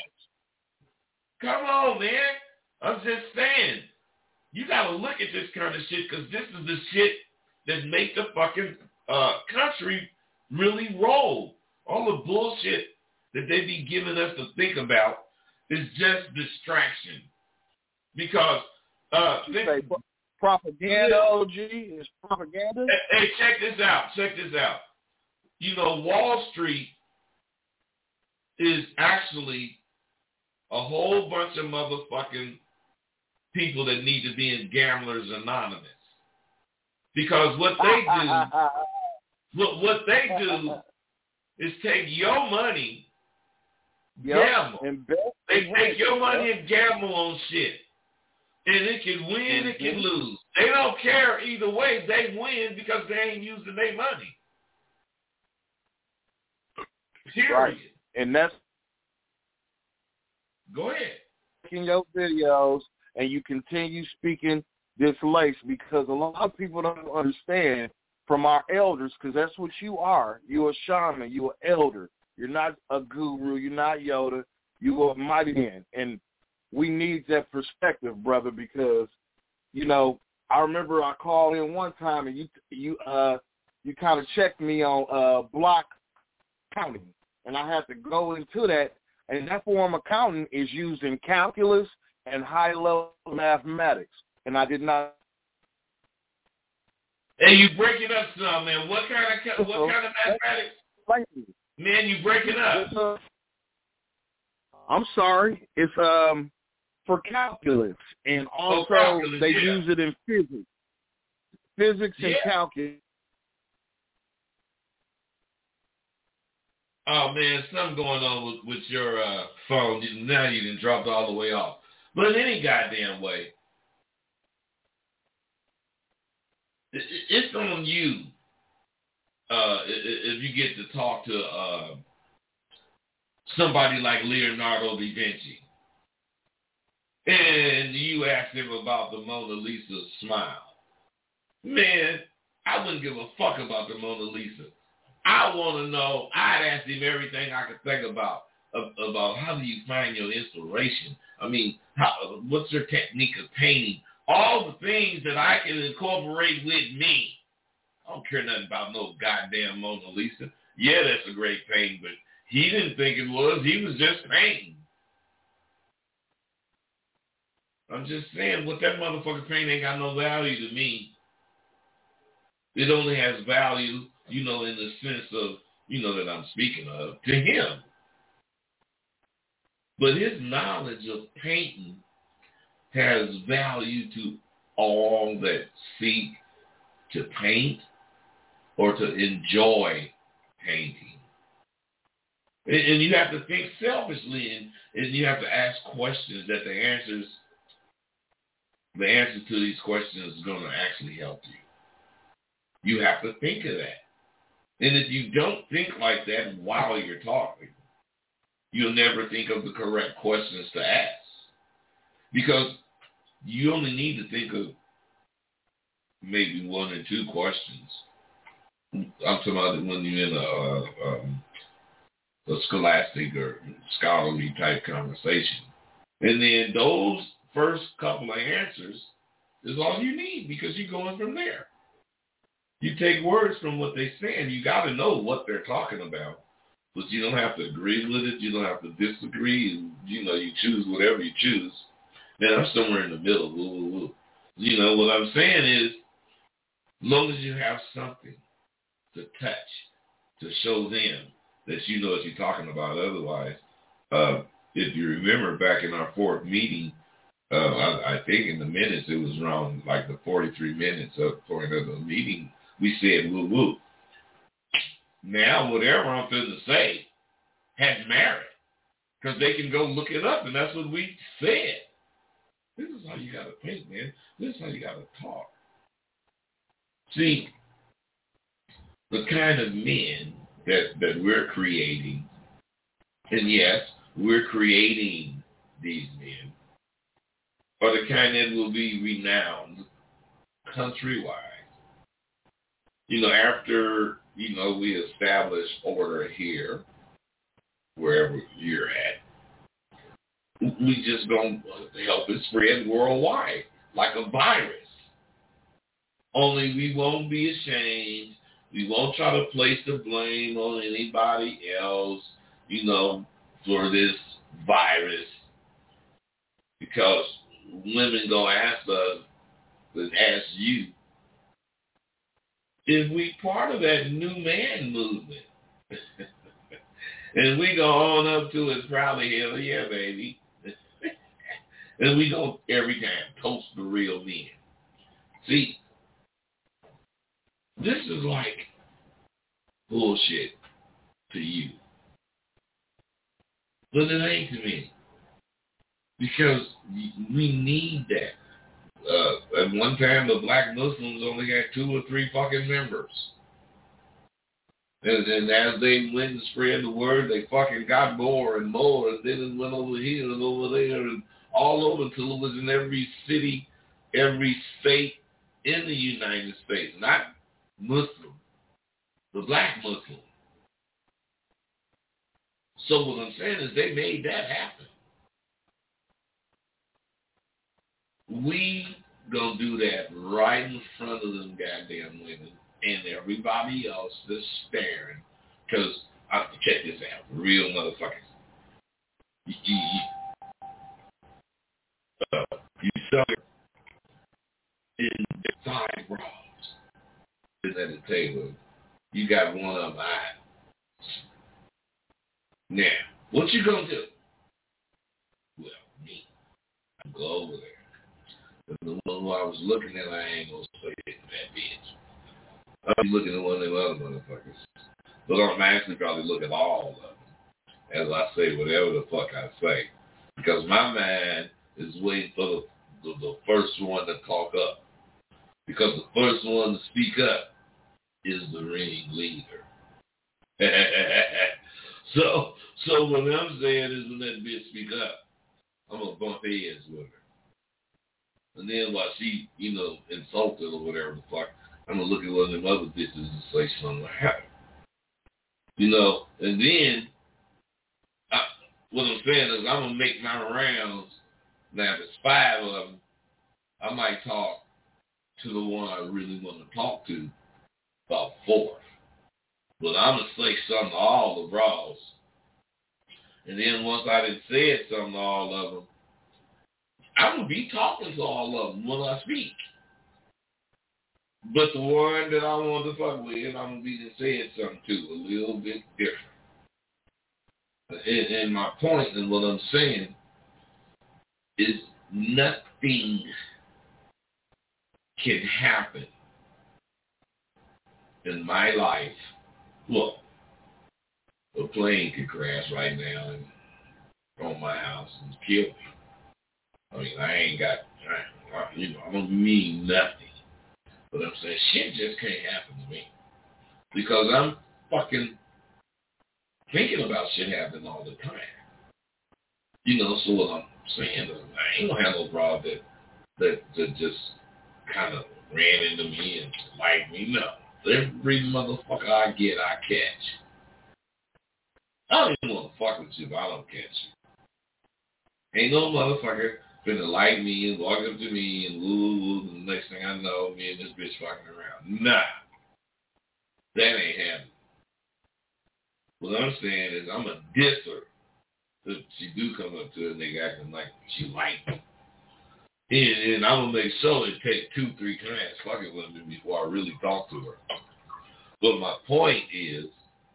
on, man. I'm just saying. You got to look at this kind of shit because this is the shit that make the fucking country really roll. All the bullshit that they be giving us to think about is just distraction. Because propaganda, OG, is propaganda. Hey, check this out. Wall Street is actually a whole bunch of motherfucking people that need to be in Gamblers Anonymous. Because what they do is take your money, gamble. They take your money and gamble on shit. And it can win, it can lose. They don't care either way. They win because they ain't using their money. Period. Right. And that's... Go ahead. In your videos, and you continue speaking this lace because a lot of people don't understand from our elders, because that's what you are. You're a shaman. You're an elder. You're not a guru. You're not Yoda. You're a mighty man. And we need that perspective, brother, because, I remember I called in one time and you kind of checked me on block counting. And I had to go into that. And that form of counting is used in calculus and high-level mathematics. and I did not. Hey, you breaking up some, man. What kind of mathematics? Man, you breaking up. I'm sorry. It's for calculus, and also they use it in physics. Physics and calculus. Oh, man, something going on with your phone. Now you done dropped all the way off. But any goddamn way, it's on you if you get to talk to somebody like Leonardo da Vinci. And you ask him about the Mona Lisa smile. Man, I wouldn't give a fuck about the Mona Lisa. I want to know, I'd ask him everything I could think about how do you find your inspiration? I mean, what's your technique of painting? All the things that I can incorporate with me. I don't care nothing about no goddamn Mona Lisa. Yeah, that's a great painting, but he didn't think it was. He was just painting. I'm just saying, what that motherfucker painting ain't got no value to me. It only has value, in the sense of, that I'm speaking of, to him. But his knowledge of painting has value to all that seek to paint or to enjoy painting. And you have to think selfishly, and you have to ask questions that the answers to these questions is going to actually help you. You have to think of that. And if you don't think like that while you're talking, you'll never think of the correct questions to ask. Because you only need to think of maybe one or two questions. I'm talking about when you're in a scholastic or scholarly type conversation. And then those first couple of answers is all you need because you're going from there. You take words from what they say, and you got to know what they're talking about. But you don't have to agree with it. You don't have to disagree. And, you choose whatever you choose. Man, I'm somewhere in the middle. What I'm saying is, as long as you have something to touch, to show them that you know what you're talking about. Otherwise, if you remember back in our fourth meeting, I think in the minutes, it was around like the 43 minutes up for another meeting, we said woo-woo. Now, whatever I'm finna say has merit because they can go look it up, and that's what we said. This is how you got to think, man. This is how you got to talk. See, the kind of men that we're creating, and yes, we're creating these men, are the kind that will be renowned countrywide. After, we establish order here, wherever you're at, we just going to help it spread worldwide like a virus. Only we won't be ashamed. We won't try to place the blame on anybody else, for this virus. Because women going to ask us, and ask you, is we part of that new man movement? And we go on up to it proudly, hell yeah, baby. And we don't every time toast the real men. See, this is like bullshit to you. But it ain't to me. Because we need that. At one time, the black Muslims only had 2 or 3 fucking members. And as they went and spread the word, they fucking got more and more. And then it went over here and over there and all over until it was in every city, every state in the United States. Not Muslim, the black Muslim. So what I'm saying is they made that happen. We gonna do that right in front of them goddamn women and everybody else that's staring. Because, check this out, real motherfuckers. You sucker. in 5 bras sitting at the table. You got one of them eyes. Now, what you gonna do? Well, me. I go over there. And the one who I was looking at, I ain't gonna say it to that bitch. I'm looking at one of them other motherfuckers. But I'm actually probably look at all of them as I say whatever the fuck I say. Because my mind is waiting for the first one to talk up. Because the first one to speak up is the ringleader. So what I'm saying is when that bitch speak up, I'm going to bump heads with her. And then while she, insulted or whatever the fuck, I'm going to look at one of them other bitches and say something like that. And then what I'm saying is I'm going to make my rounds. Now, if it's 5 of them, I might talk to the one I really want to talk to about 4th. But I'm going to say something to all the bras. And then once I done said something to all of them, I'm going to be talking to all of them when I speak. But the one that I want to fuck with, I'm going to be saying something to a little bit different. And my point in what I'm saying is nothing can happen in my life. Look, a plane could crash right now and on my house and kill me. I mean, I ain't got, I don't mean nothing. But I'm saying shit just can't happen to me. Because I'm fucking thinking about shit happening all the time. So what I'm saying is I ain't gonna have no problem that just kind of ran into me and liked me. No. Every motherfucker I get, I catch. I don't even want to fuck with you if I don't catch you. Ain't no motherfucker finna like me and walk up to me and woo, and the next thing I know, me and this bitch fucking around. Nah. That ain't happening. What I'm saying is I'm a disser if she do come up to a nigga acting like she like me. And I'm going to make sure it take 2-3 times fucking with me before I really talk to her. But my point is,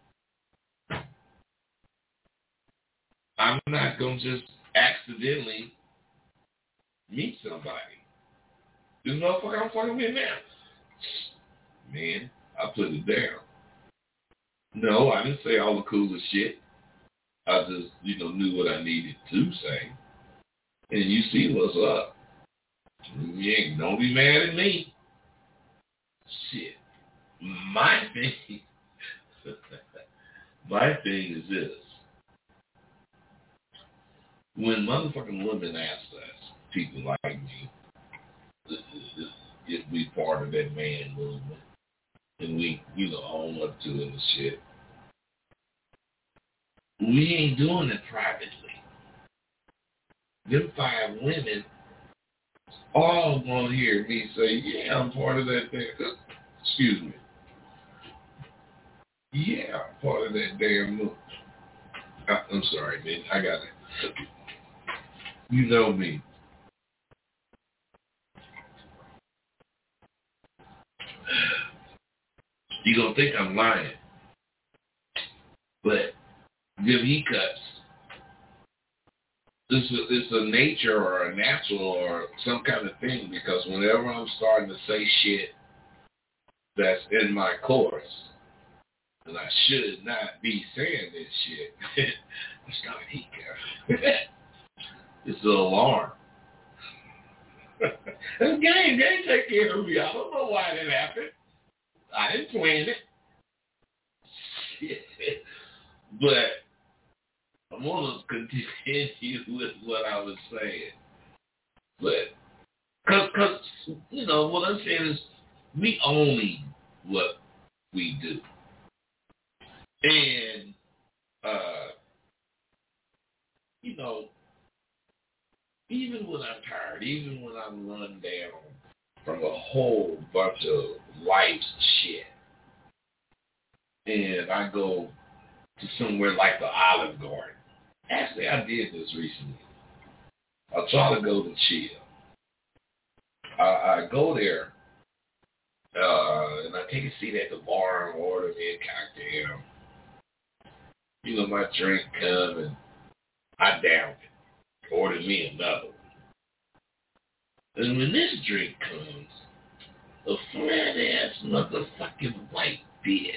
I'm not going to just accidentally meet somebody. This motherfucker I'm fucking with now. Man, I put it down. No, I didn't say all the coolest shit. I just, knew what I needed to say. And you see what's up. Don't be mad at me. Shit. My thing is this. When motherfucking women ask us, people like me, if we part of that man movement, and we, own up to it and shit, we ain't doing it privately. Them 5 women all gonna hear me say, yeah, I'm part of that thing. Excuse me. Yeah, I'm part of that damn movement. I'm sorry, man. I got it. You know me. You gonna think I'm lying. But them e-cuts, it's a nature or a natural or some kind of thing, because whenever I'm starting to say shit that's in my course, and I should not be saying this shit, it's not an e-cut. It's an alarm. This game, they take care of me. I don't know why that happened. I didn't plan it. Shit. But I'm going to continue with what I was saying. But, because, what I'm saying is we own what we do. And, even when I'm tired, even when I'm run down from a whole bunch of life's shit, and I go to somewhere like the Olive Garden. Actually, I did this recently. I try to go to chill. I go there, and I take a seat at the bar and order me a cocktail. You know, my drink come and I down it. Order me another one. And when this drink comes, a flat-ass motherfucking white bitch.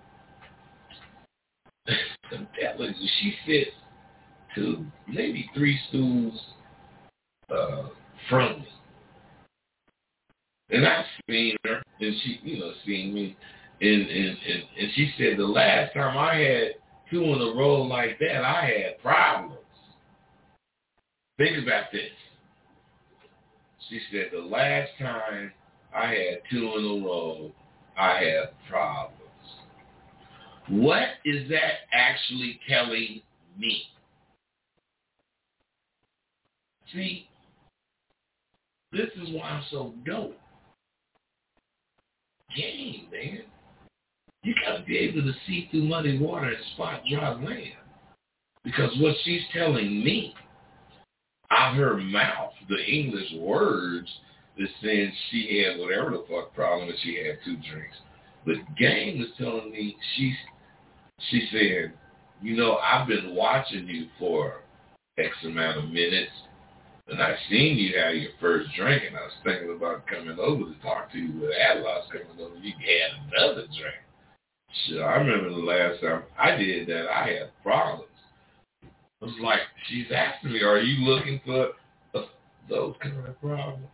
I'm telling you, she sits 2, maybe 3 stools from me. And I've seen her, and she, seen me. And she said the last time I had 2 in a row like that, I had problems. Think about this. She said the last time I had 2 in a row, I had problems. What is that actually telling me? See, this is why I'm so dope. Game, man. You got to be able to see through muddy water and spot dry land. Because what she's telling me, out her mouth, the English words, is saying she had whatever the fuck problem that she had 2 drinks. But Game is telling me, she said, I've been watching you for X amount of minutes, and I seen you have your first drink, and I was thinking about coming over to talk to you, but as I was coming over, you had another drink. Shit, I remember the last time I did that, I had problems. It was like, she's asking me, are you looking for those kind of problems?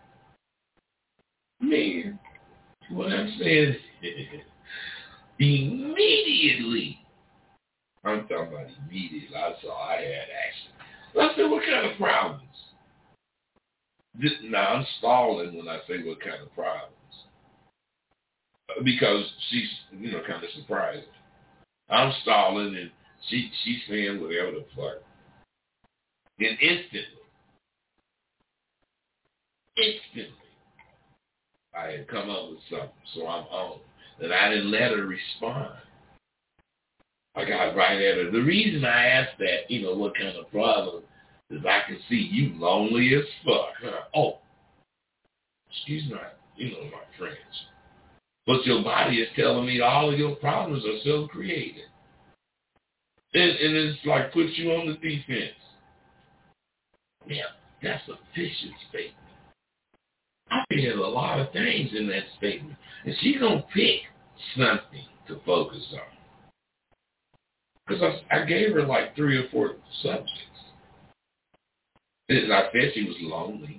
Man, what I'm saying is, immediately, I'm talking about immediately, I saw I had action. I said, what kind of problems? Now, I'm stalling when I say what kind of problems. Because she's, kind of surprised. I'm stalling and she's saying whatever the fuck. And instantly, I had come up with something, so I'm on. And I didn't let her respond. I got right at her. The reason I asked that, what kind of problem, is I can see you lonely as fuck. Huh? Oh, excuse my French. But your body is telling me all of your problems are self-created. And it's like put you on the defense. Yeah, that's a vicious statement. I did a lot of things in that statement. And she's going to pick something to focus on. Because I gave her like 3 or 4 subjects. And I said she was lonely.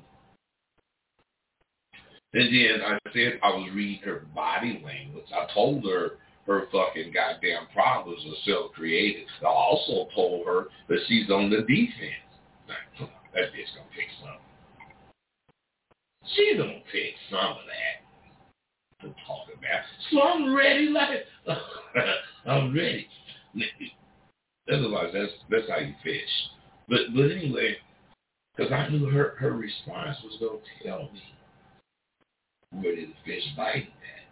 And then I said I was reading her body language. I told her fucking goddamn problems were self-created. I also told her that she's on the defense. Now, that bitch gonna pick something. She's gonna pick some of that to talk about. So I'm ready, I'm ready. Otherwise, that's how you fish. But anyway, because I knew her response was gonna tell me where did the fish biting at.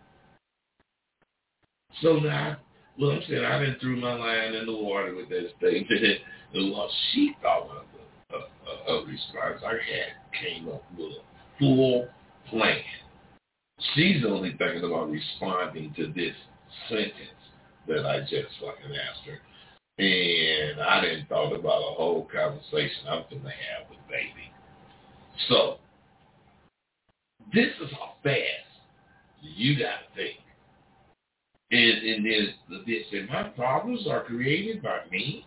So now, I'm saying I done threw my line in the water with that statement. And while she thought of a response, I came up with a full plan. She's only thinking about responding to this sentence that I just fucking asked her. And I didn't thought about a whole conversation I'm going to have with baby. So, this is how fast you got to think. And then they said, my problems are created by me.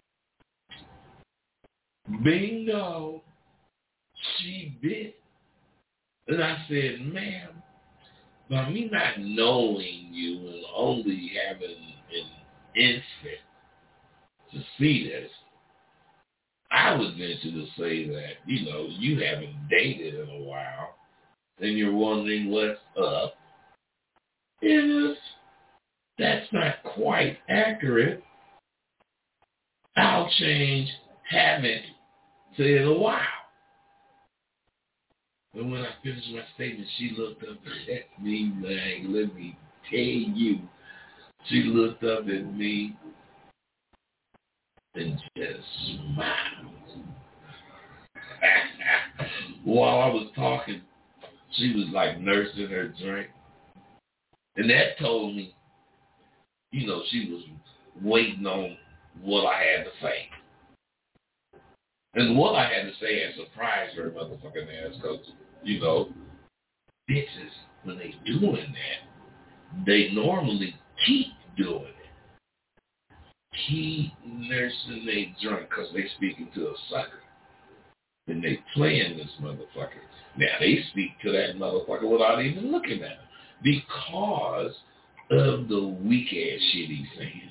Bingo. She bit. And I said, ma'am, by me not knowing you and only having an instant to see this, I would venture to say that, you haven't dated in a while and you're wondering what's up. And that's not quite accurate. I'll change haven't to in a while. And when I finished my statement, she looked up at me, man. Let me tell you. She looked up at me and just smiled. While I was talking, She was like nursing her drink. And that told me, you know, she was waiting on what I had to say. And what I had to say had surprised her motherfucking ass because, you know, bitches, when they doing that, they normally keep doing it. Keep nursing their drink because they speaking to a sucker. And they playing this motherfucker. Now, they speak to that motherfucker without even looking at him because of the weak-ass shit he's saying.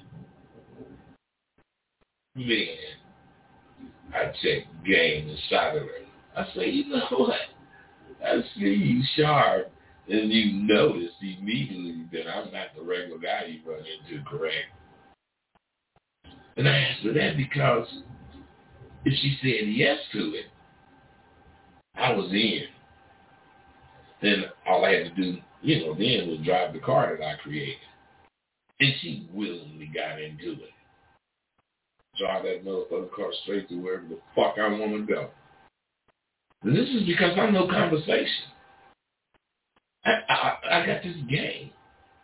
Man, I checked game inside of her. I say, you know what? I see you sharp, and you notice immediately that I'm not the regular guy you run into, correct? And I asked her that because if she said yes to it, I was in. Then all I had to do, you know, then was drive the car that I created. And she willingly got into it. Drive that motherfucking car straight to wherever the fuck I want to go. And this is because I know conversation. I got this game.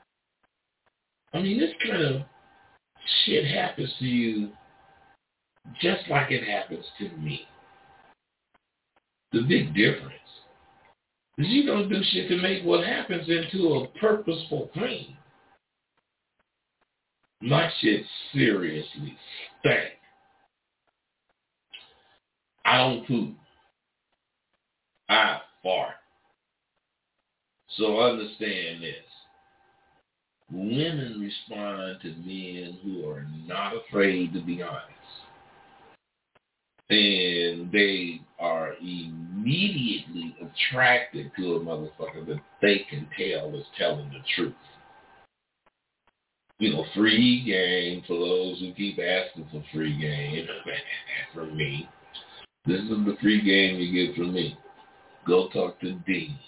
I mean, this kind of shit happens to you just like it happens to me. The big difference is you don't do shit to make what happens into a purposeful thing. My shit seriously stank. I don't poop. I fart. So understand this. Women respond to men who are not afraid to be honest. And they are immediately attracted to a motherfucker that they can tell is telling the truth. You know, free game for those who keep asking for free game from me. This is the free game you get from me. Go talk to Dean.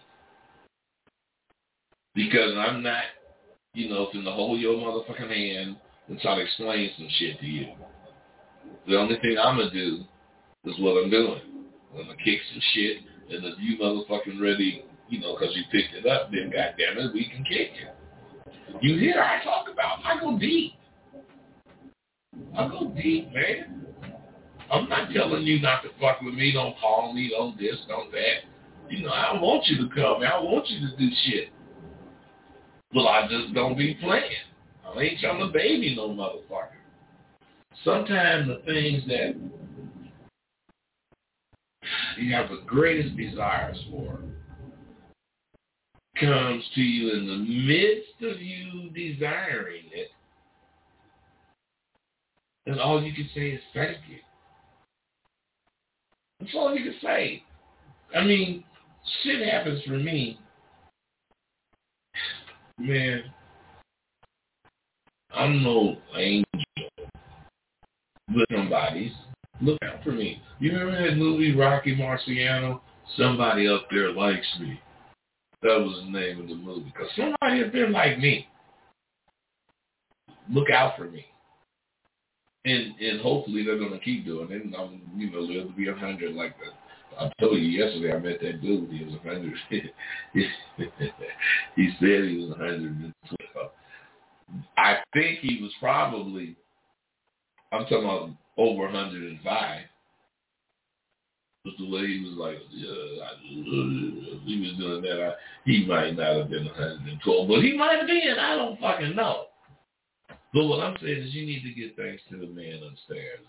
Because I'm not, you know, finna hold your motherfucking hand and try to explain some shit to you. The only thing I'm going to do is what I'm doing. I'm going to kick some shit, and if you motherfucking ready, you know, because you picked it up, then goddammit, we can kick it. You hear I talk about, I go deep. I go deep, man. I'm not telling you not to fuck with me, don't call me, don't this, don't that. You know, I want you to come, man. I want you to do shit. Well, I just don't be playing. I ain't trying to baby no motherfucker. Sometimes the things that you have the greatest desires for comes to you in the midst of you desiring it, and all you can say is thank you. That's all you can say. I mean, shit happens for me. Man, I'm no angel, but somebody's look out for me. You remember that movie, Rocky Marciano? Somebody up there likes me. That was the name of the movie. Because somebody up there like me. Look out for me. And hopefully they're going to keep doing it. And I'm, you know, live to be 100 like that. I told you yesterday I met that dude. He was 100. He said he was 112. I think he was probably, I'm talking about over 105. But the way he was like, he was doing that, he might not have been 112. But he might have been. I don't fucking know. But what I'm saying is you need to get thanks to the man upstairs,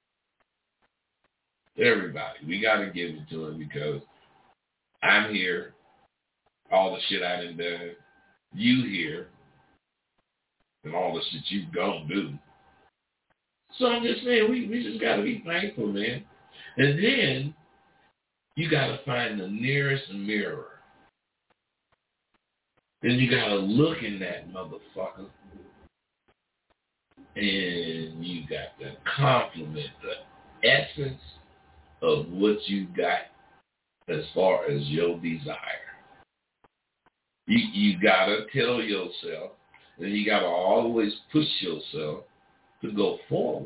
man. Everybody. We got to give it to him because I'm here. All the shit I done done. You here. And all the shit you gonna do. So I'm just saying, we just got to be thankful, man. And then you got to find the nearest mirror. Then you got to look in that motherfucker. And you got to compliment the essence of what you got as far as your desire. You got to tell yourself, and you got to always push yourself to go forward.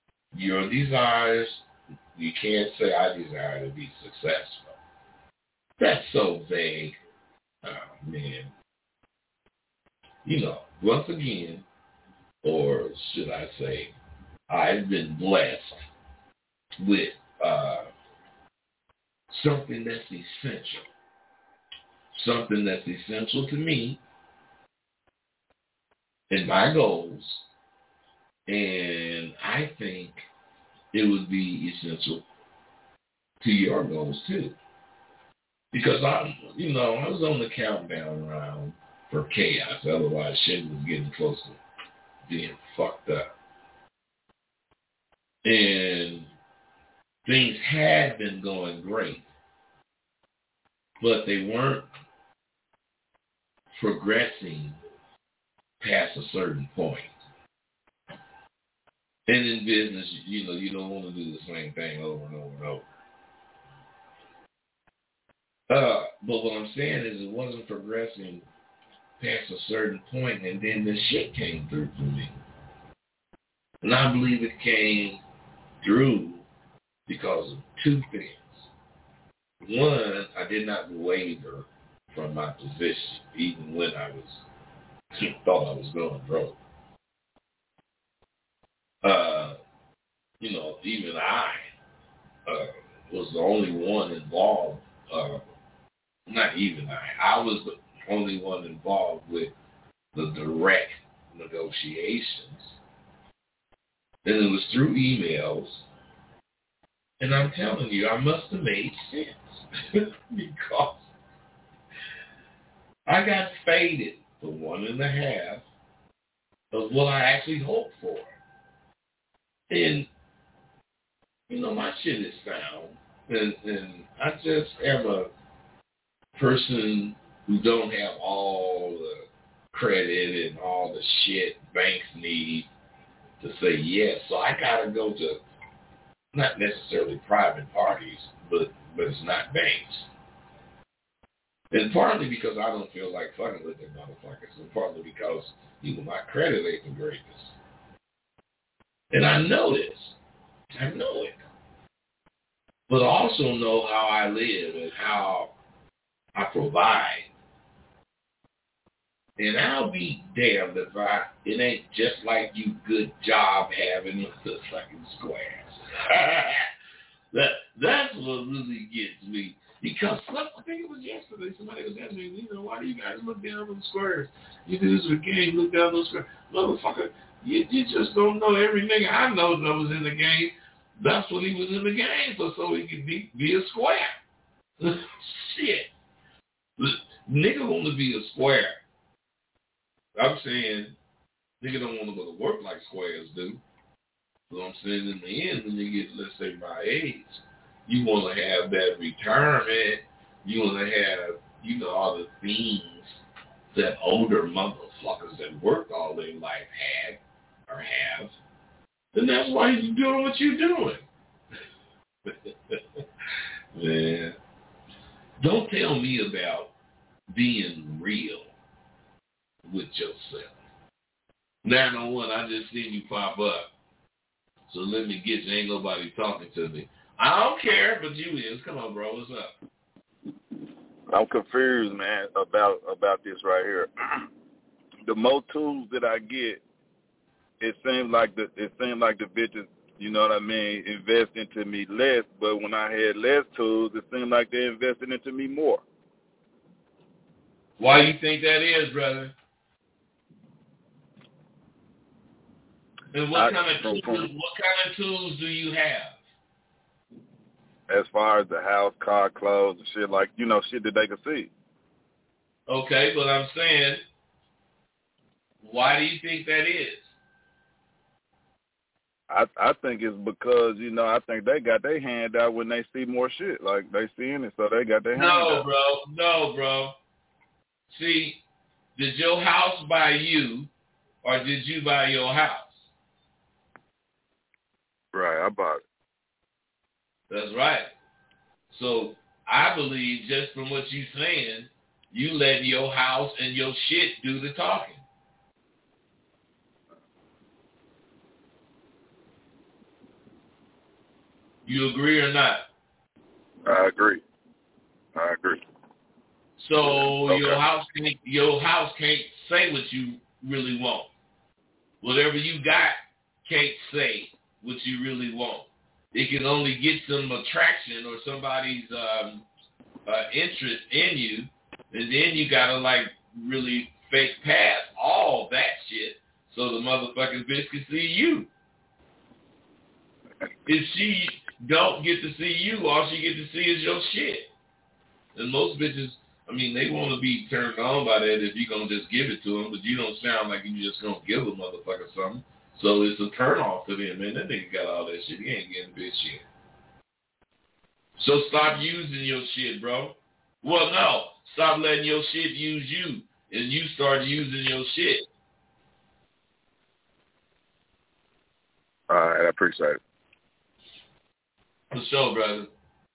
Your desires, you can't say I desire to be successful. That's so vague. Oh, man. You know, once again, or should I say, I've been blessed with something that's essential. Something that's essential to me and my goals, and I think it would be essential to your goals too. Because I was on the countdown round for chaos. Otherwise, shit was getting close to being fucked up. And things had been going great, but they weren't progressing past a certain point. And in business, you don't want to do the same thing over and over and over. But what I'm saying is it wasn't progressing past a certain point, and then the shit came through for me. And I believe it came through because of two things. One, I did not waver from my position, even when I thought I was going broke. Even I was the only one involved. Not even I was the only one involved with the direct negotiations. And it was through emails. And I'm telling you, I must have made sense because I got faded for 1.5 of what I actually hoped for. And, my shit is sound. And I just am a person who don't have all the credit and all the shit banks need to say yes. So I got to go to not necessarily private parties, but it's not banks. And partly because I don't feel like fucking with them motherfuckers, and partly because my credit ain't the greatest. And I know this. I know it. But I also know how I live and how I provide. And I'll be damned if it ain't just like you good job having the fucking squares. That's what really gets me. Because I think it was yesterday, somebody was asking me, why do you guys look down on the squares? You do this with a game, look down on the squares. Motherfucker, you just don't know every nigga I know that was in the game. That's what he was in the game for, so he could be a square. Shit. Nigga want to be a square. I'm saying nigga don't want to go to work like squares do. So I'm saying in the end, when you get, let's say, my age, you want to have that retirement. You want to have, all the things that older motherfuckers that worked all their life had or have. And that's why you're doing what you're doing. Man, don't tell me about being real with yourself. 901, I just seen you pop up. So let me get you. Ain't nobody talking to me. I don't care, but you is. Come on, bro. What's up? I'm confused, man, about this right here. The more tools that I get, it seems like the bitches, you know what I mean, invest into me less. But when I had less tools, it seemed like they invested into me more. Why you think that is, brother? And what kind of tools do you have? As far as the house, car, clothes, and shit, like, shit that they can see. Okay, but I'm saying, why do you think that is? I think it's because, I think they got their hand out when they see more shit. Like, they seeing it, so they got their hand out. No, bro. See, did your house buy you, or did you buy your house? Right, I bought it. That's right. So I believe just from what you're saying, you let your house and your shit do the talking. You agree or not? I agree. So Okay. your house can't say what you really want. Whatever you got can't say what you really want. It can only get some attraction or somebody's interest in you, and then you gotta like really fake past all that shit so the motherfucking bitch can see you. If she don't get to see you, all she get to see is your shit. And most bitches, I mean, they want to be turned on by that if you're going to just give it to them, but you don't sound like you just going to give a motherfucker something. So it's a turn off to them, man. That nigga got all that shit. He ain't getting bitch shit. So stop using your shit, bro. Well, no. Stop letting your shit use you, and you start using your shit. All right, I appreciate it. For sure, brother.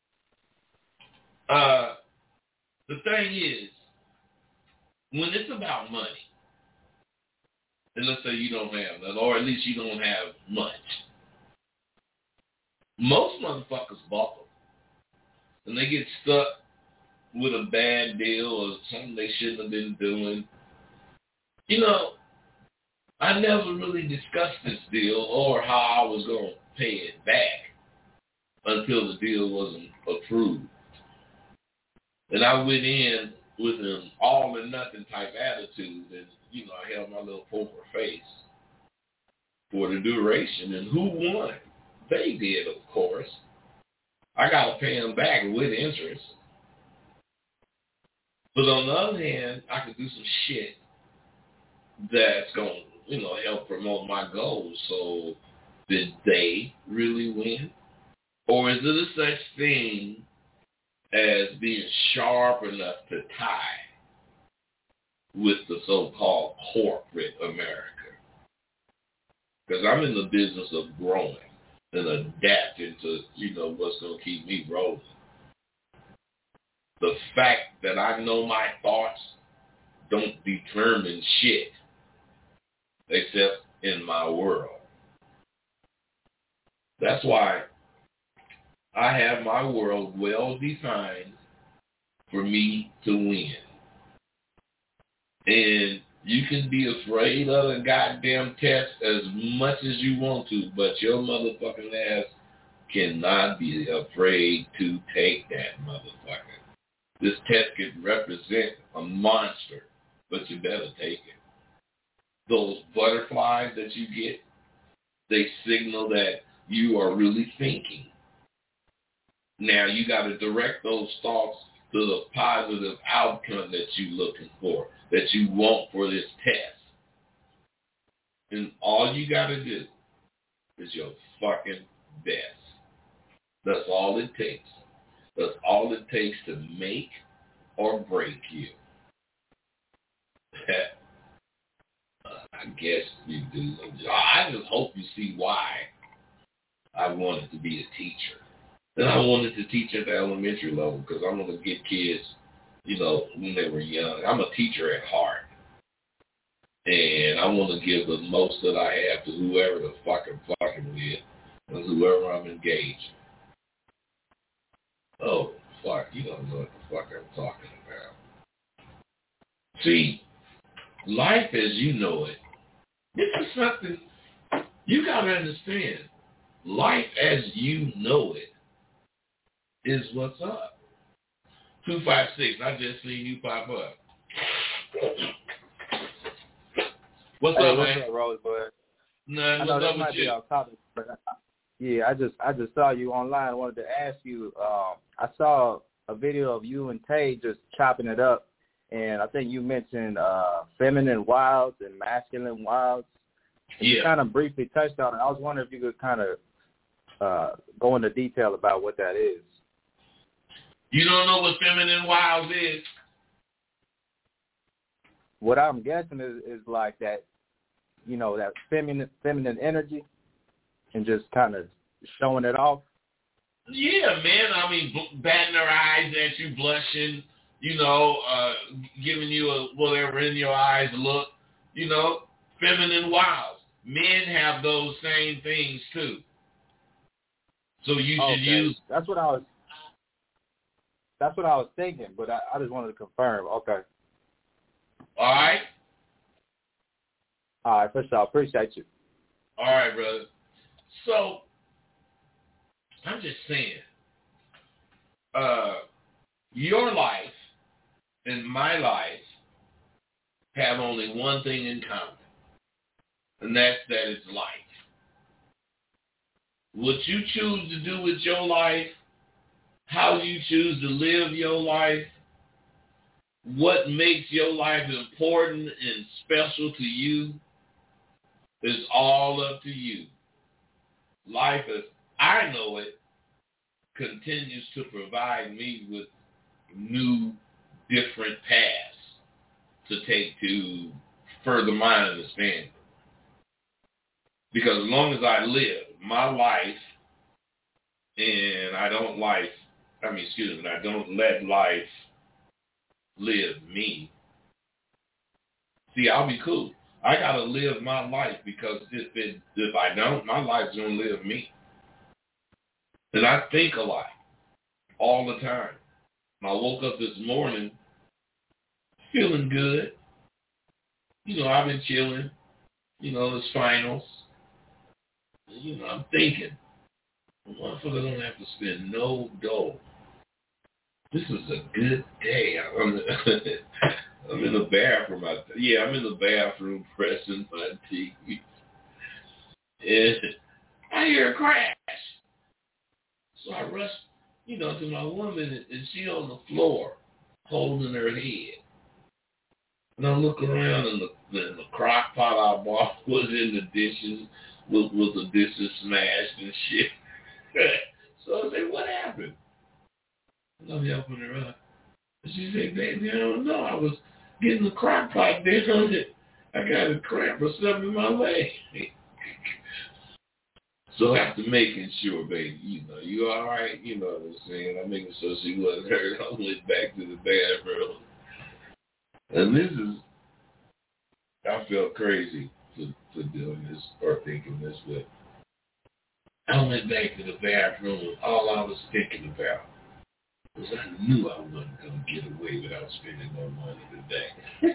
The thing is, when it's about money, and let's say you don't have none, or at least you don't have much, most motherfuckers buckle. And they get stuck with a bad deal or something they shouldn't have been doing. You know, I never really discussed this deal or how I was going to pay it back until the deal wasn't approved. And I went in with an all or nothing type attitude, and, you know, I held my little poker face for the duration. And who won? They did, of course. I got to pay them back with interest. But on the other hand, I could do some shit that's going to, you know, help promote my goals. So did they really win? Or is it a such thing as being sharp enough to tie with the so-called corporate America? Because I'm in the business of growing and adapting to, you know, what's going to keep me rolling. The fact that I know my thoughts don't determine shit except in my world. That's why I have my world well defined for me to win. And you can be afraid of the goddamn test as much as you want to, but your motherfucking ass cannot be afraid to take that motherfucker. This test could represent a monster, but you better take it. Those butterflies that you get, they signal that you are really thinking. Now you got to direct those thoughts to the positive outcome that you're looking for, that you want for this test. And all you got to do is your fucking best. That's all it takes. That's all it takes to make or break you. I guess you do. I just hope you see why I wanted to be a teacher. And I wanted to teach at the elementary level because I want to get kids, you know, when they were young. I'm a teacher at heart. And I want to give the most that I have to whoever the fuck I'm fucking with and whoever I'm engaged. Oh, fuck, you don't know what the fuck I'm talking about. See, life as you know it, this is something you got to understand. Life as you know it is what's up. 256, I just seen you pop up. What's up, man? What's up, Rosebud? None. I know What's this up might with be you? off topic, but I just saw you online. I wanted to ask you. I saw a video of you and Tay just chopping it up, and I think you mentioned feminine wilds and masculine wilds. And you kind of briefly touched on it. I was wondering if you could kind of go into detail about what that is. You don't know what feminine wilds is? What I'm guessing is like that, you know, that feminine energy and just kind of showing it off. Yeah, man. I mean, batting their eyes at you, blushing, you know, giving you a whatever in your eyes look, you know, feminine wilds. Men have those same things too. So you should use. That's what I was. That's what I was thinking, but I just wanted to confirm. Okay. All right. All right, for sure. Appreciate you. All right, brother. So, I'm just saying, your life and my life have only one thing in common, and that it's life. What you choose to do with your life, how you choose to live your life, what makes your life important and special to you is all up to you. Life, as I know it, continues to provide me with new, different paths to take to further my understanding. Because as long as I live my life, and I don't let life live me, see, I'll be cool. I gotta live my life, because if I don't, my life's gonna live me. And I think a lot, all the time. I woke up this morning feeling good. I've been chilling. It's finals. I'm thinking, motherfucker don't have to spend no dough. This is a good day. I'm in the bathroom. I'm in the bathroom pressing my teeth. And I hear a crash. So I rush, to my woman, and she on the floor holding her head. And I look around, and the crock pot I bought was in the dishes, with the dishes smashed and shit. So I said, what happened? And I'm helping her up. And she said, baby, I don't know. I was getting the crock pot down. I got a cramp or something in my leg. So after making sure, baby, you all right? You know what I'm saying? I'm making sure she wasn't hurt. I went back to the bathroom. And I felt crazy for doing this or thinking this, but I went back to the bathroom, and all I was thinking about was I knew I wasn't going to get away without spending no money today.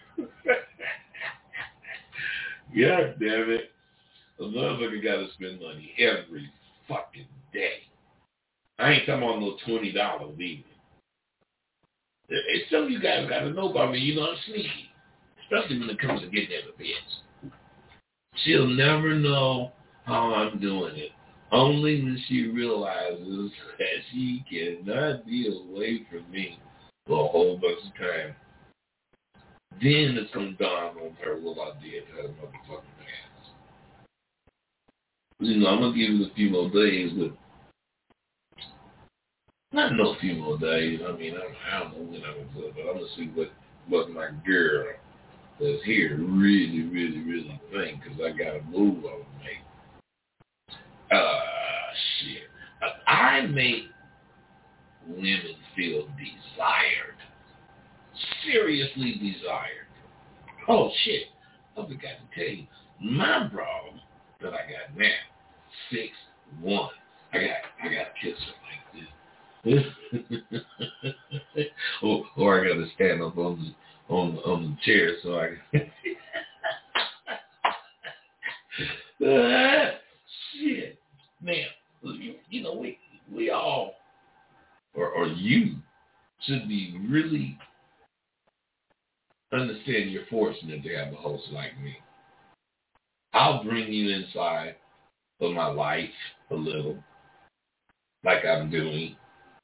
God damn it. A motherfucker got to spend money every fucking day. I ain't talking about no $20 either. It's some of you guys got to know about me. I'm sneaky, especially when it comes to getting in the beds. She'll never know how I'm doing it, only when she realizes that she cannot be away from me for a whole bunch of time. Then it's going to dawn on her what I did to her motherfucking ass. I'm going to give you a few more days, but not no few more days. I mean, I don't know when I'm going to do it, but I'm going to see what my girl that's here really, really, really think, because I got a move I would make. Shit. I make women feel desired. Seriously desired. Oh, shit. I forgot to tell you. My bra that I got now, 6'1". I got to kiss her like this. or I got to stand up on the chair so I can... shit. Man, we all, or you, should be really understand you're fortunate to have a host like me. I'll bring you inside of my life a little, like I'm doing.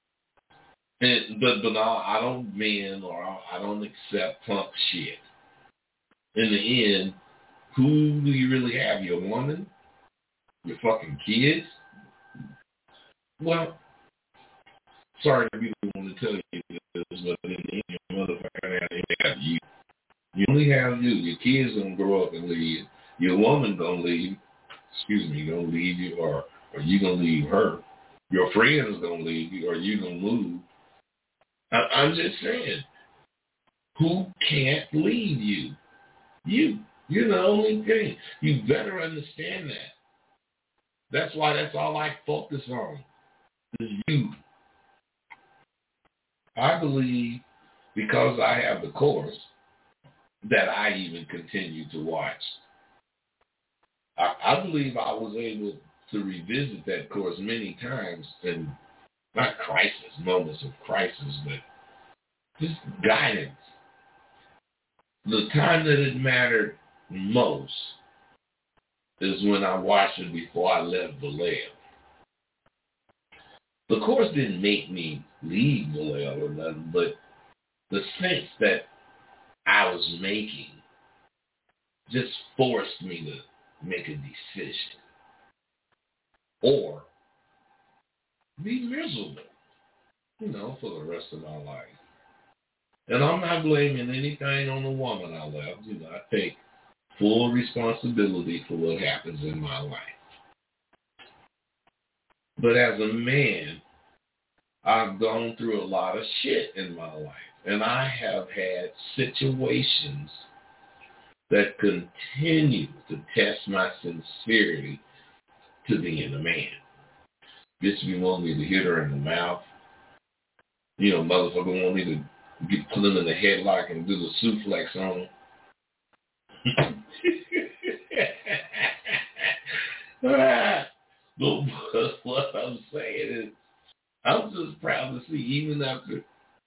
But I don't bend or I don't accept punk shit. In the end, who do you really have? Your woman? Your fucking kids? Well, sorry to be the one to tell you this, but in the end, your motherfucker have you. You only have you. Your kids gonna grow up and leave. Your woman gonna leave. Gonna leave you, or you gonna leave her. Your friends gonna leave you, or you gonna move. I'm just saying, who can't leave you? You. You're the only thing. You better understand that. That's why that's all I focus on is you. I believe because I have the course that I even continue to watch. I believe I was able to revisit that course many times in not moments of crisis, but just guidance. The time that it mattered most is when I watched it before I left Vallejo. The course didn't make me leave Vallejo or nothing, but the sense that I was making just forced me to make a decision or be miserable, for the rest of my life. And I'm not blaming anything on the woman I left. I take full responsibility for what happens in my life. But as a man, I've gone through a lot of shit in my life. And I have had situations that continue to test my sincerity to being a man. Bitch be wanting me to hit her in the mouth. Motherfucker want me to put him in the headlock and do the suplex on him. But what I'm saying is, I'm just proud to see, even after,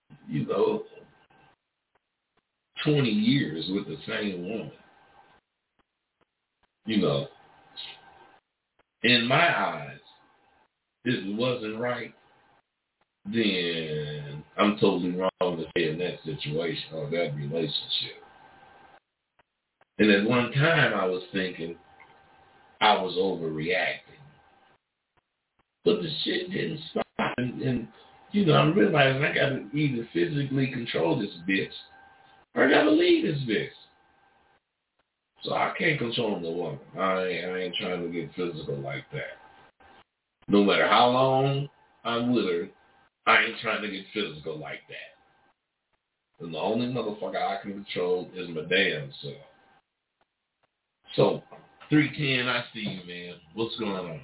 20 years with the same woman, in my eyes, if it wasn't right, then I'm totally wrong to stay in that situation or that relationship. And at one time I was thinking I was overreacting. But the shit didn't stop. And I'm realizing I got to either physically control this bitch or I got to leave this bitch. So I can't control the woman. I ain't trying to get physical like that. No matter how long I'm with her, I ain't trying to get physical like that. And the only motherfucker I can control is my damn self. So, 310, I see you, man. What's going on?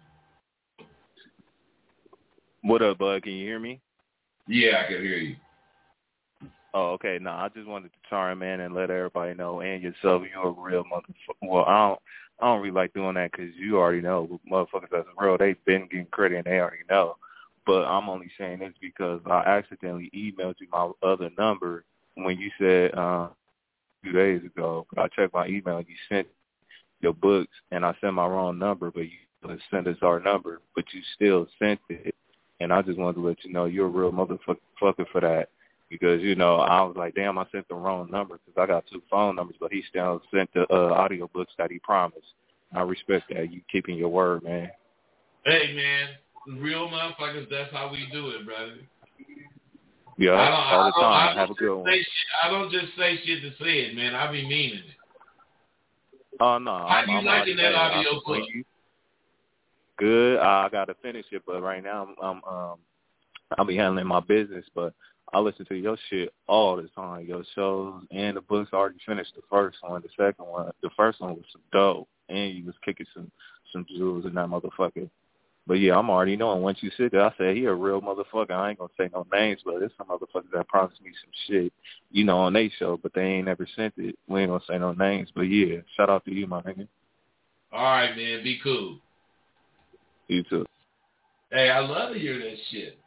What up, bud? Can you hear me? Yeah, I can hear you. Oh, okay. No, I just wanted to chime in and let everybody know, and yourself, you're a real motherfucker. Well, I don't really like doing that because you already know motherfuckers that's real. They've been getting credit and they already know. But I'm only saying this because I accidentally emailed you my other number when you said 2 days ago. But I checked my email and you sent your books, and I sent my wrong number, but you sent us our number, but you still sent it. And I just wanted to let you know you're a real motherfucker for that. Because, I was like, damn, I sent the wrong number because I got 2 phone numbers, but he still sent the audio books that he promised. I respect that. You keeping your word, man. Hey, man, real motherfuckers, that's how we do it, brother. Yeah, all the time. Have a good one. I don't just say shit to say it, man. I be meaning it. Oh, no. How you liking that audio book? Good. I got to finish it, but right now I'll be handling my business, but I listen to your shit all the time, your shows, and the books. I already finished the first one. The second one, the first one was some dope, and you was kicking some jewels in that motherfucker. But yeah, I'm already knowing. Once you sit there, I said, he a real motherfucker. I ain't gonna say no names, but there's some motherfuckers that promised me some shit, on they show, but they ain't never sent it. We ain't gonna say no names, but yeah, shout out to you, my nigga. All right, man, be cool. You too. Hey, I love to hear that shit.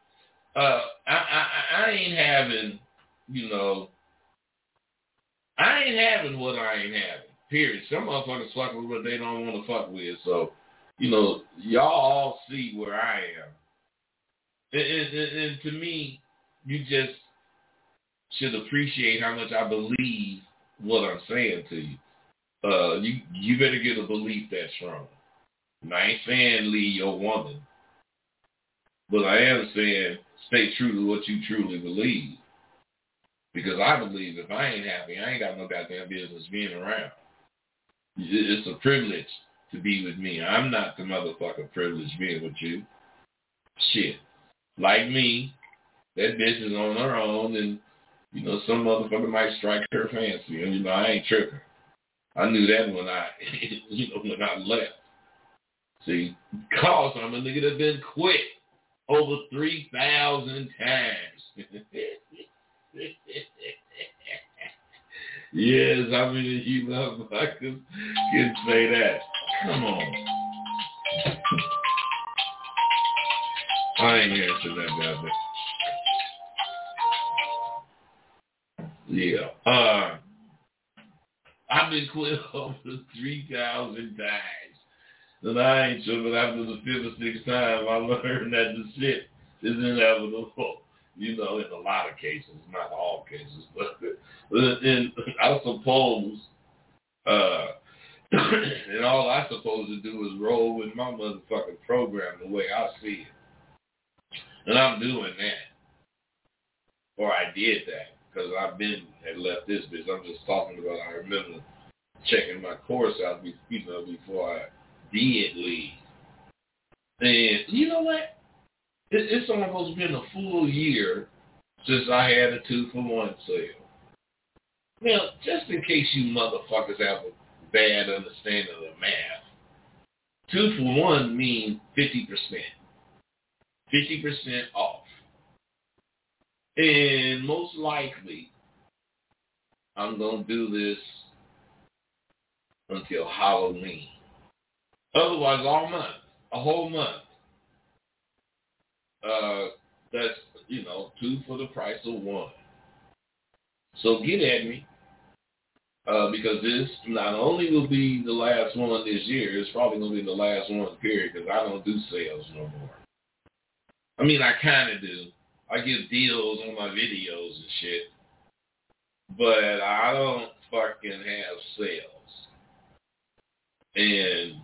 I ain't having, I ain't having what I ain't having, period. Some motherfuckers fuck with what they don't want to fuck with. So, y'all all see where I am. And to me, you just should appreciate how much I believe what I'm saying to you. You better get a belief that's strong. And I ain't saying leave your woman, but I am saying stay true to what you truly believe. Because I believe if I ain't happy, I ain't got no goddamn business being around. It's a privilege to be with me. I'm not the motherfucker privileged being with you. Shit. Like me, that bitch is on her own, and, some motherfucker might strike her fancy. And, I ain't tripping. I knew that when when I left. See, cause I'm a nigga that been quit over 3,000 times. Yes, how many of you motherfuckers can say that? Come on. I ain't answering that goddamn. Yeah. I've been quit over 3,000 times. And I ain't sure, but after the 5th or 6th time, I learned that the shit is inevitable. You know, in a lot of cases, not all cases, but I suppose, and all I supposed to do is roll with my motherfucking program the way I see it. And I'm doing that. Or I did that, because I've been had left this bitch. I'm just talking about, I remember checking my course out, before I did leave. And you know what? It's almost been a full year since I had a 2-for-1 sale. Now, just in case you motherfuckers have a bad understanding of the math, 2-for-1 means 50%. 50% off. And most likely, I'm going to do this until Halloween. Otherwise, all month, a whole month. That's, 2 for the price of 1. So get at me, because this not only will be the last one this year, it's probably going to be the last one, period, because I don't do sales no more. I mean, I kind of do. I give deals on my videos and shit, but I don't fucking have sales. And,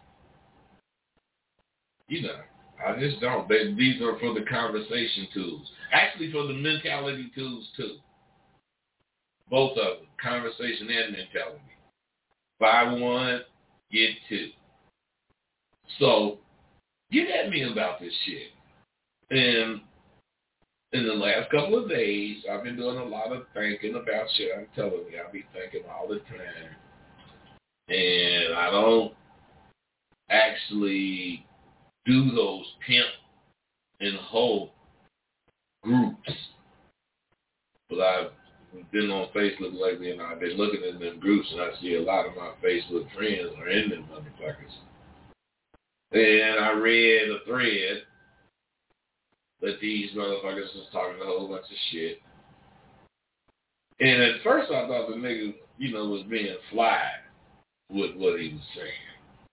I just don't. These are for the conversation tools. Actually, for the mentality tools, too. Both of them, conversation and mentality. Buy 1, get 2. So, get at me about this shit. And in the last couple of days, I've been doing a lot of thinking about shit. I'm telling you, I be thinking all the time. And I don't actually do those pimp and hoe groups. But I've been on Facebook lately, and I've been looking at them groups, and I see a lot of my Facebook friends are in them motherfuckers. And I read a thread that these motherfuckers was talking a whole bunch of shit. And at first I thought the nigga, was being fly with what he was saying.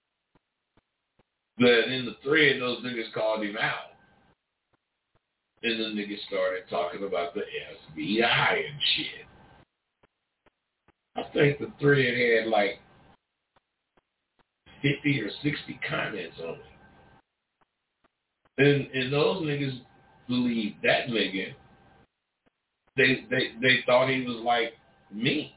But in the thread, those niggas called him out. And the niggas started talking about the FBI and shit. I think the thread had like 50 or 60 comments on it. And those niggas believed that nigga. They thought he was like me.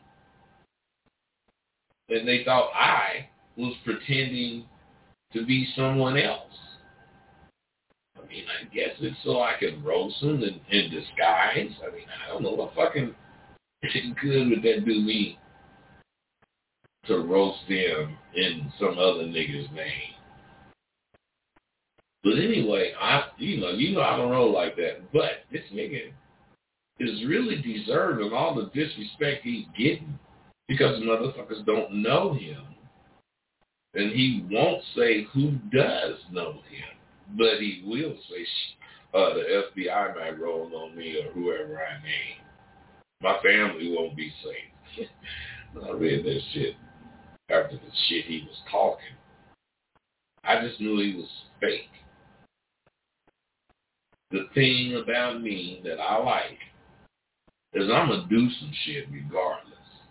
And they thought I was pretending to be someone else. I mean, I guess it's so I can roast them in disguise. I mean, I don't know what fucking good would that do me to roast them in some other nigga's name. But anyway, I don't roll like that. But this nigga is really deserving all the disrespect he's getting because motherfuckers don't know him. And he won't say who does know him, but he will say the FBI might roll on me or whoever I name. My family won't be safe. I read that shit after the shit he was talking. I just knew he was fake. The thing about me that I like is I'm going to do some shit regardless.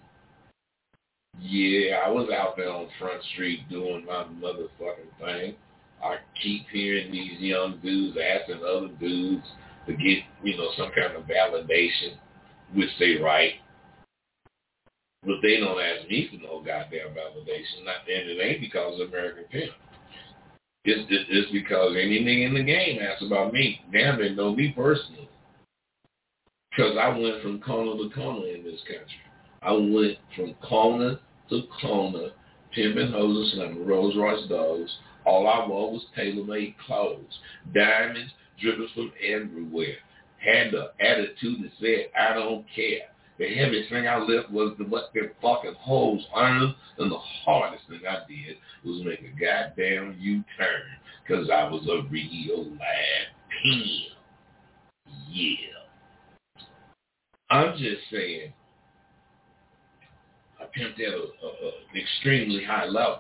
Yeah, I was out there on Front Street doing my motherfucking thing. I keep hearing these young dudes asking other dudes to get, some kind of validation, which they right. But they don't ask me for no goddamn validation. And it ain't because of American Pimp. It's because any nigga in the game asks about me. Damn, they know me personally. Because I went from corner to corner in this country. I went from corner to corner, pimping hoes and slamming Rolls Royce dogs. All I wore was tailor-made clothes, diamonds dripping from everywhere, had the attitude that said, I don't care. The heaviest thing I left was to let them fucking hoes earn, and the hardest thing I did was make a goddamn U-turn because I was a real live pimp. Yeah. I'm just saying, I pimped at an extremely high level.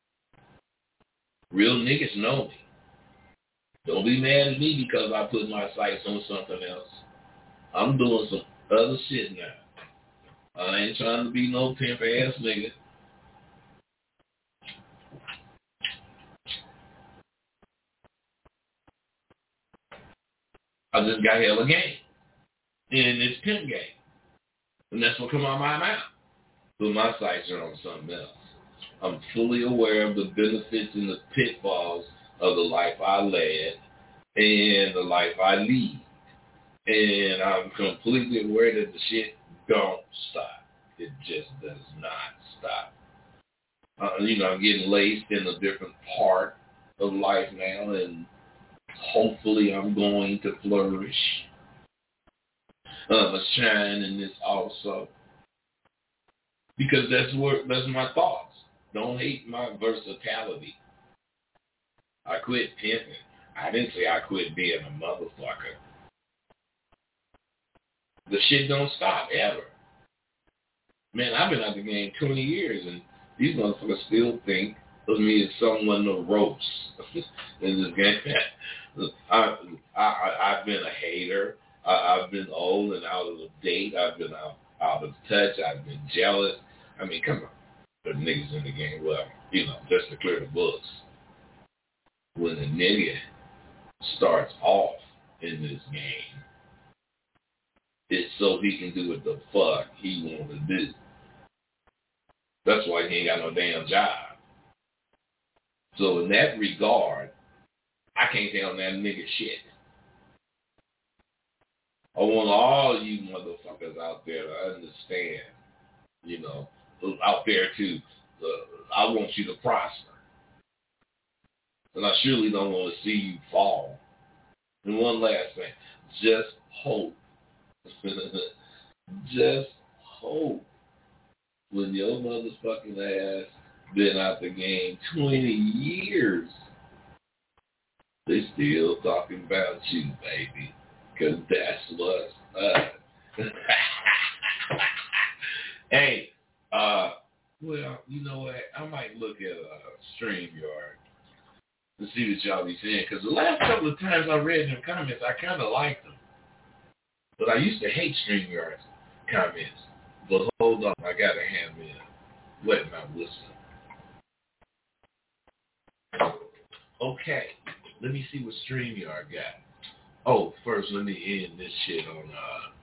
Real niggas know me. Don't be mad at me because I put my sights on something else. I'm doing some other shit now. I ain't trying to be no pimp ass nigga. I just got hella game. And it's pimp game. And that's what come out of my mouth. But my sights are on something else. I'm fully aware of the benefits and the pitfalls of the life I led and the life I lead. And I'm completely aware that the shit don't stop. It just does not stop. I'm getting laced in a different part of life now, and hopefully I'm going to flourish. A shine in this also. Because that's my thoughts. Don't hate my versatility. I quit pimping. I didn't say I quit being a motherfucker. The shit don't stop ever. Man, I've been out the game 20 years, and these motherfuckers still think of me as someone to roast in this game. I've been a hater. I've been old and out of date. I've been out of touch. I've been jealous. I mean, come on. The niggas in the game, well, just to clear the books. When a nigga starts off in this game, it's so he can do what the fuck he want to do. That's why he ain't got no damn job. So in that regard, I can't tell that nigga shit. I want all you motherfuckers out there to understand, out there to, I want you to prosper. And I surely don't want to see you fall. And one last thing, just hope. Just hope when your motherfucking ass been out the game 20 years, they still talking about you, baby. Because that's what's up. Hey, well, you know what? I might look at StreamYard to see what y'all be saying. Because the last couple of times I read them comments, I kind of liked them. But I used to hate StreamYard's comments. But hold on, I got to hand me a wet mouth whistle. Okay, let me see what StreamYard got. Oh, first let me end this shit on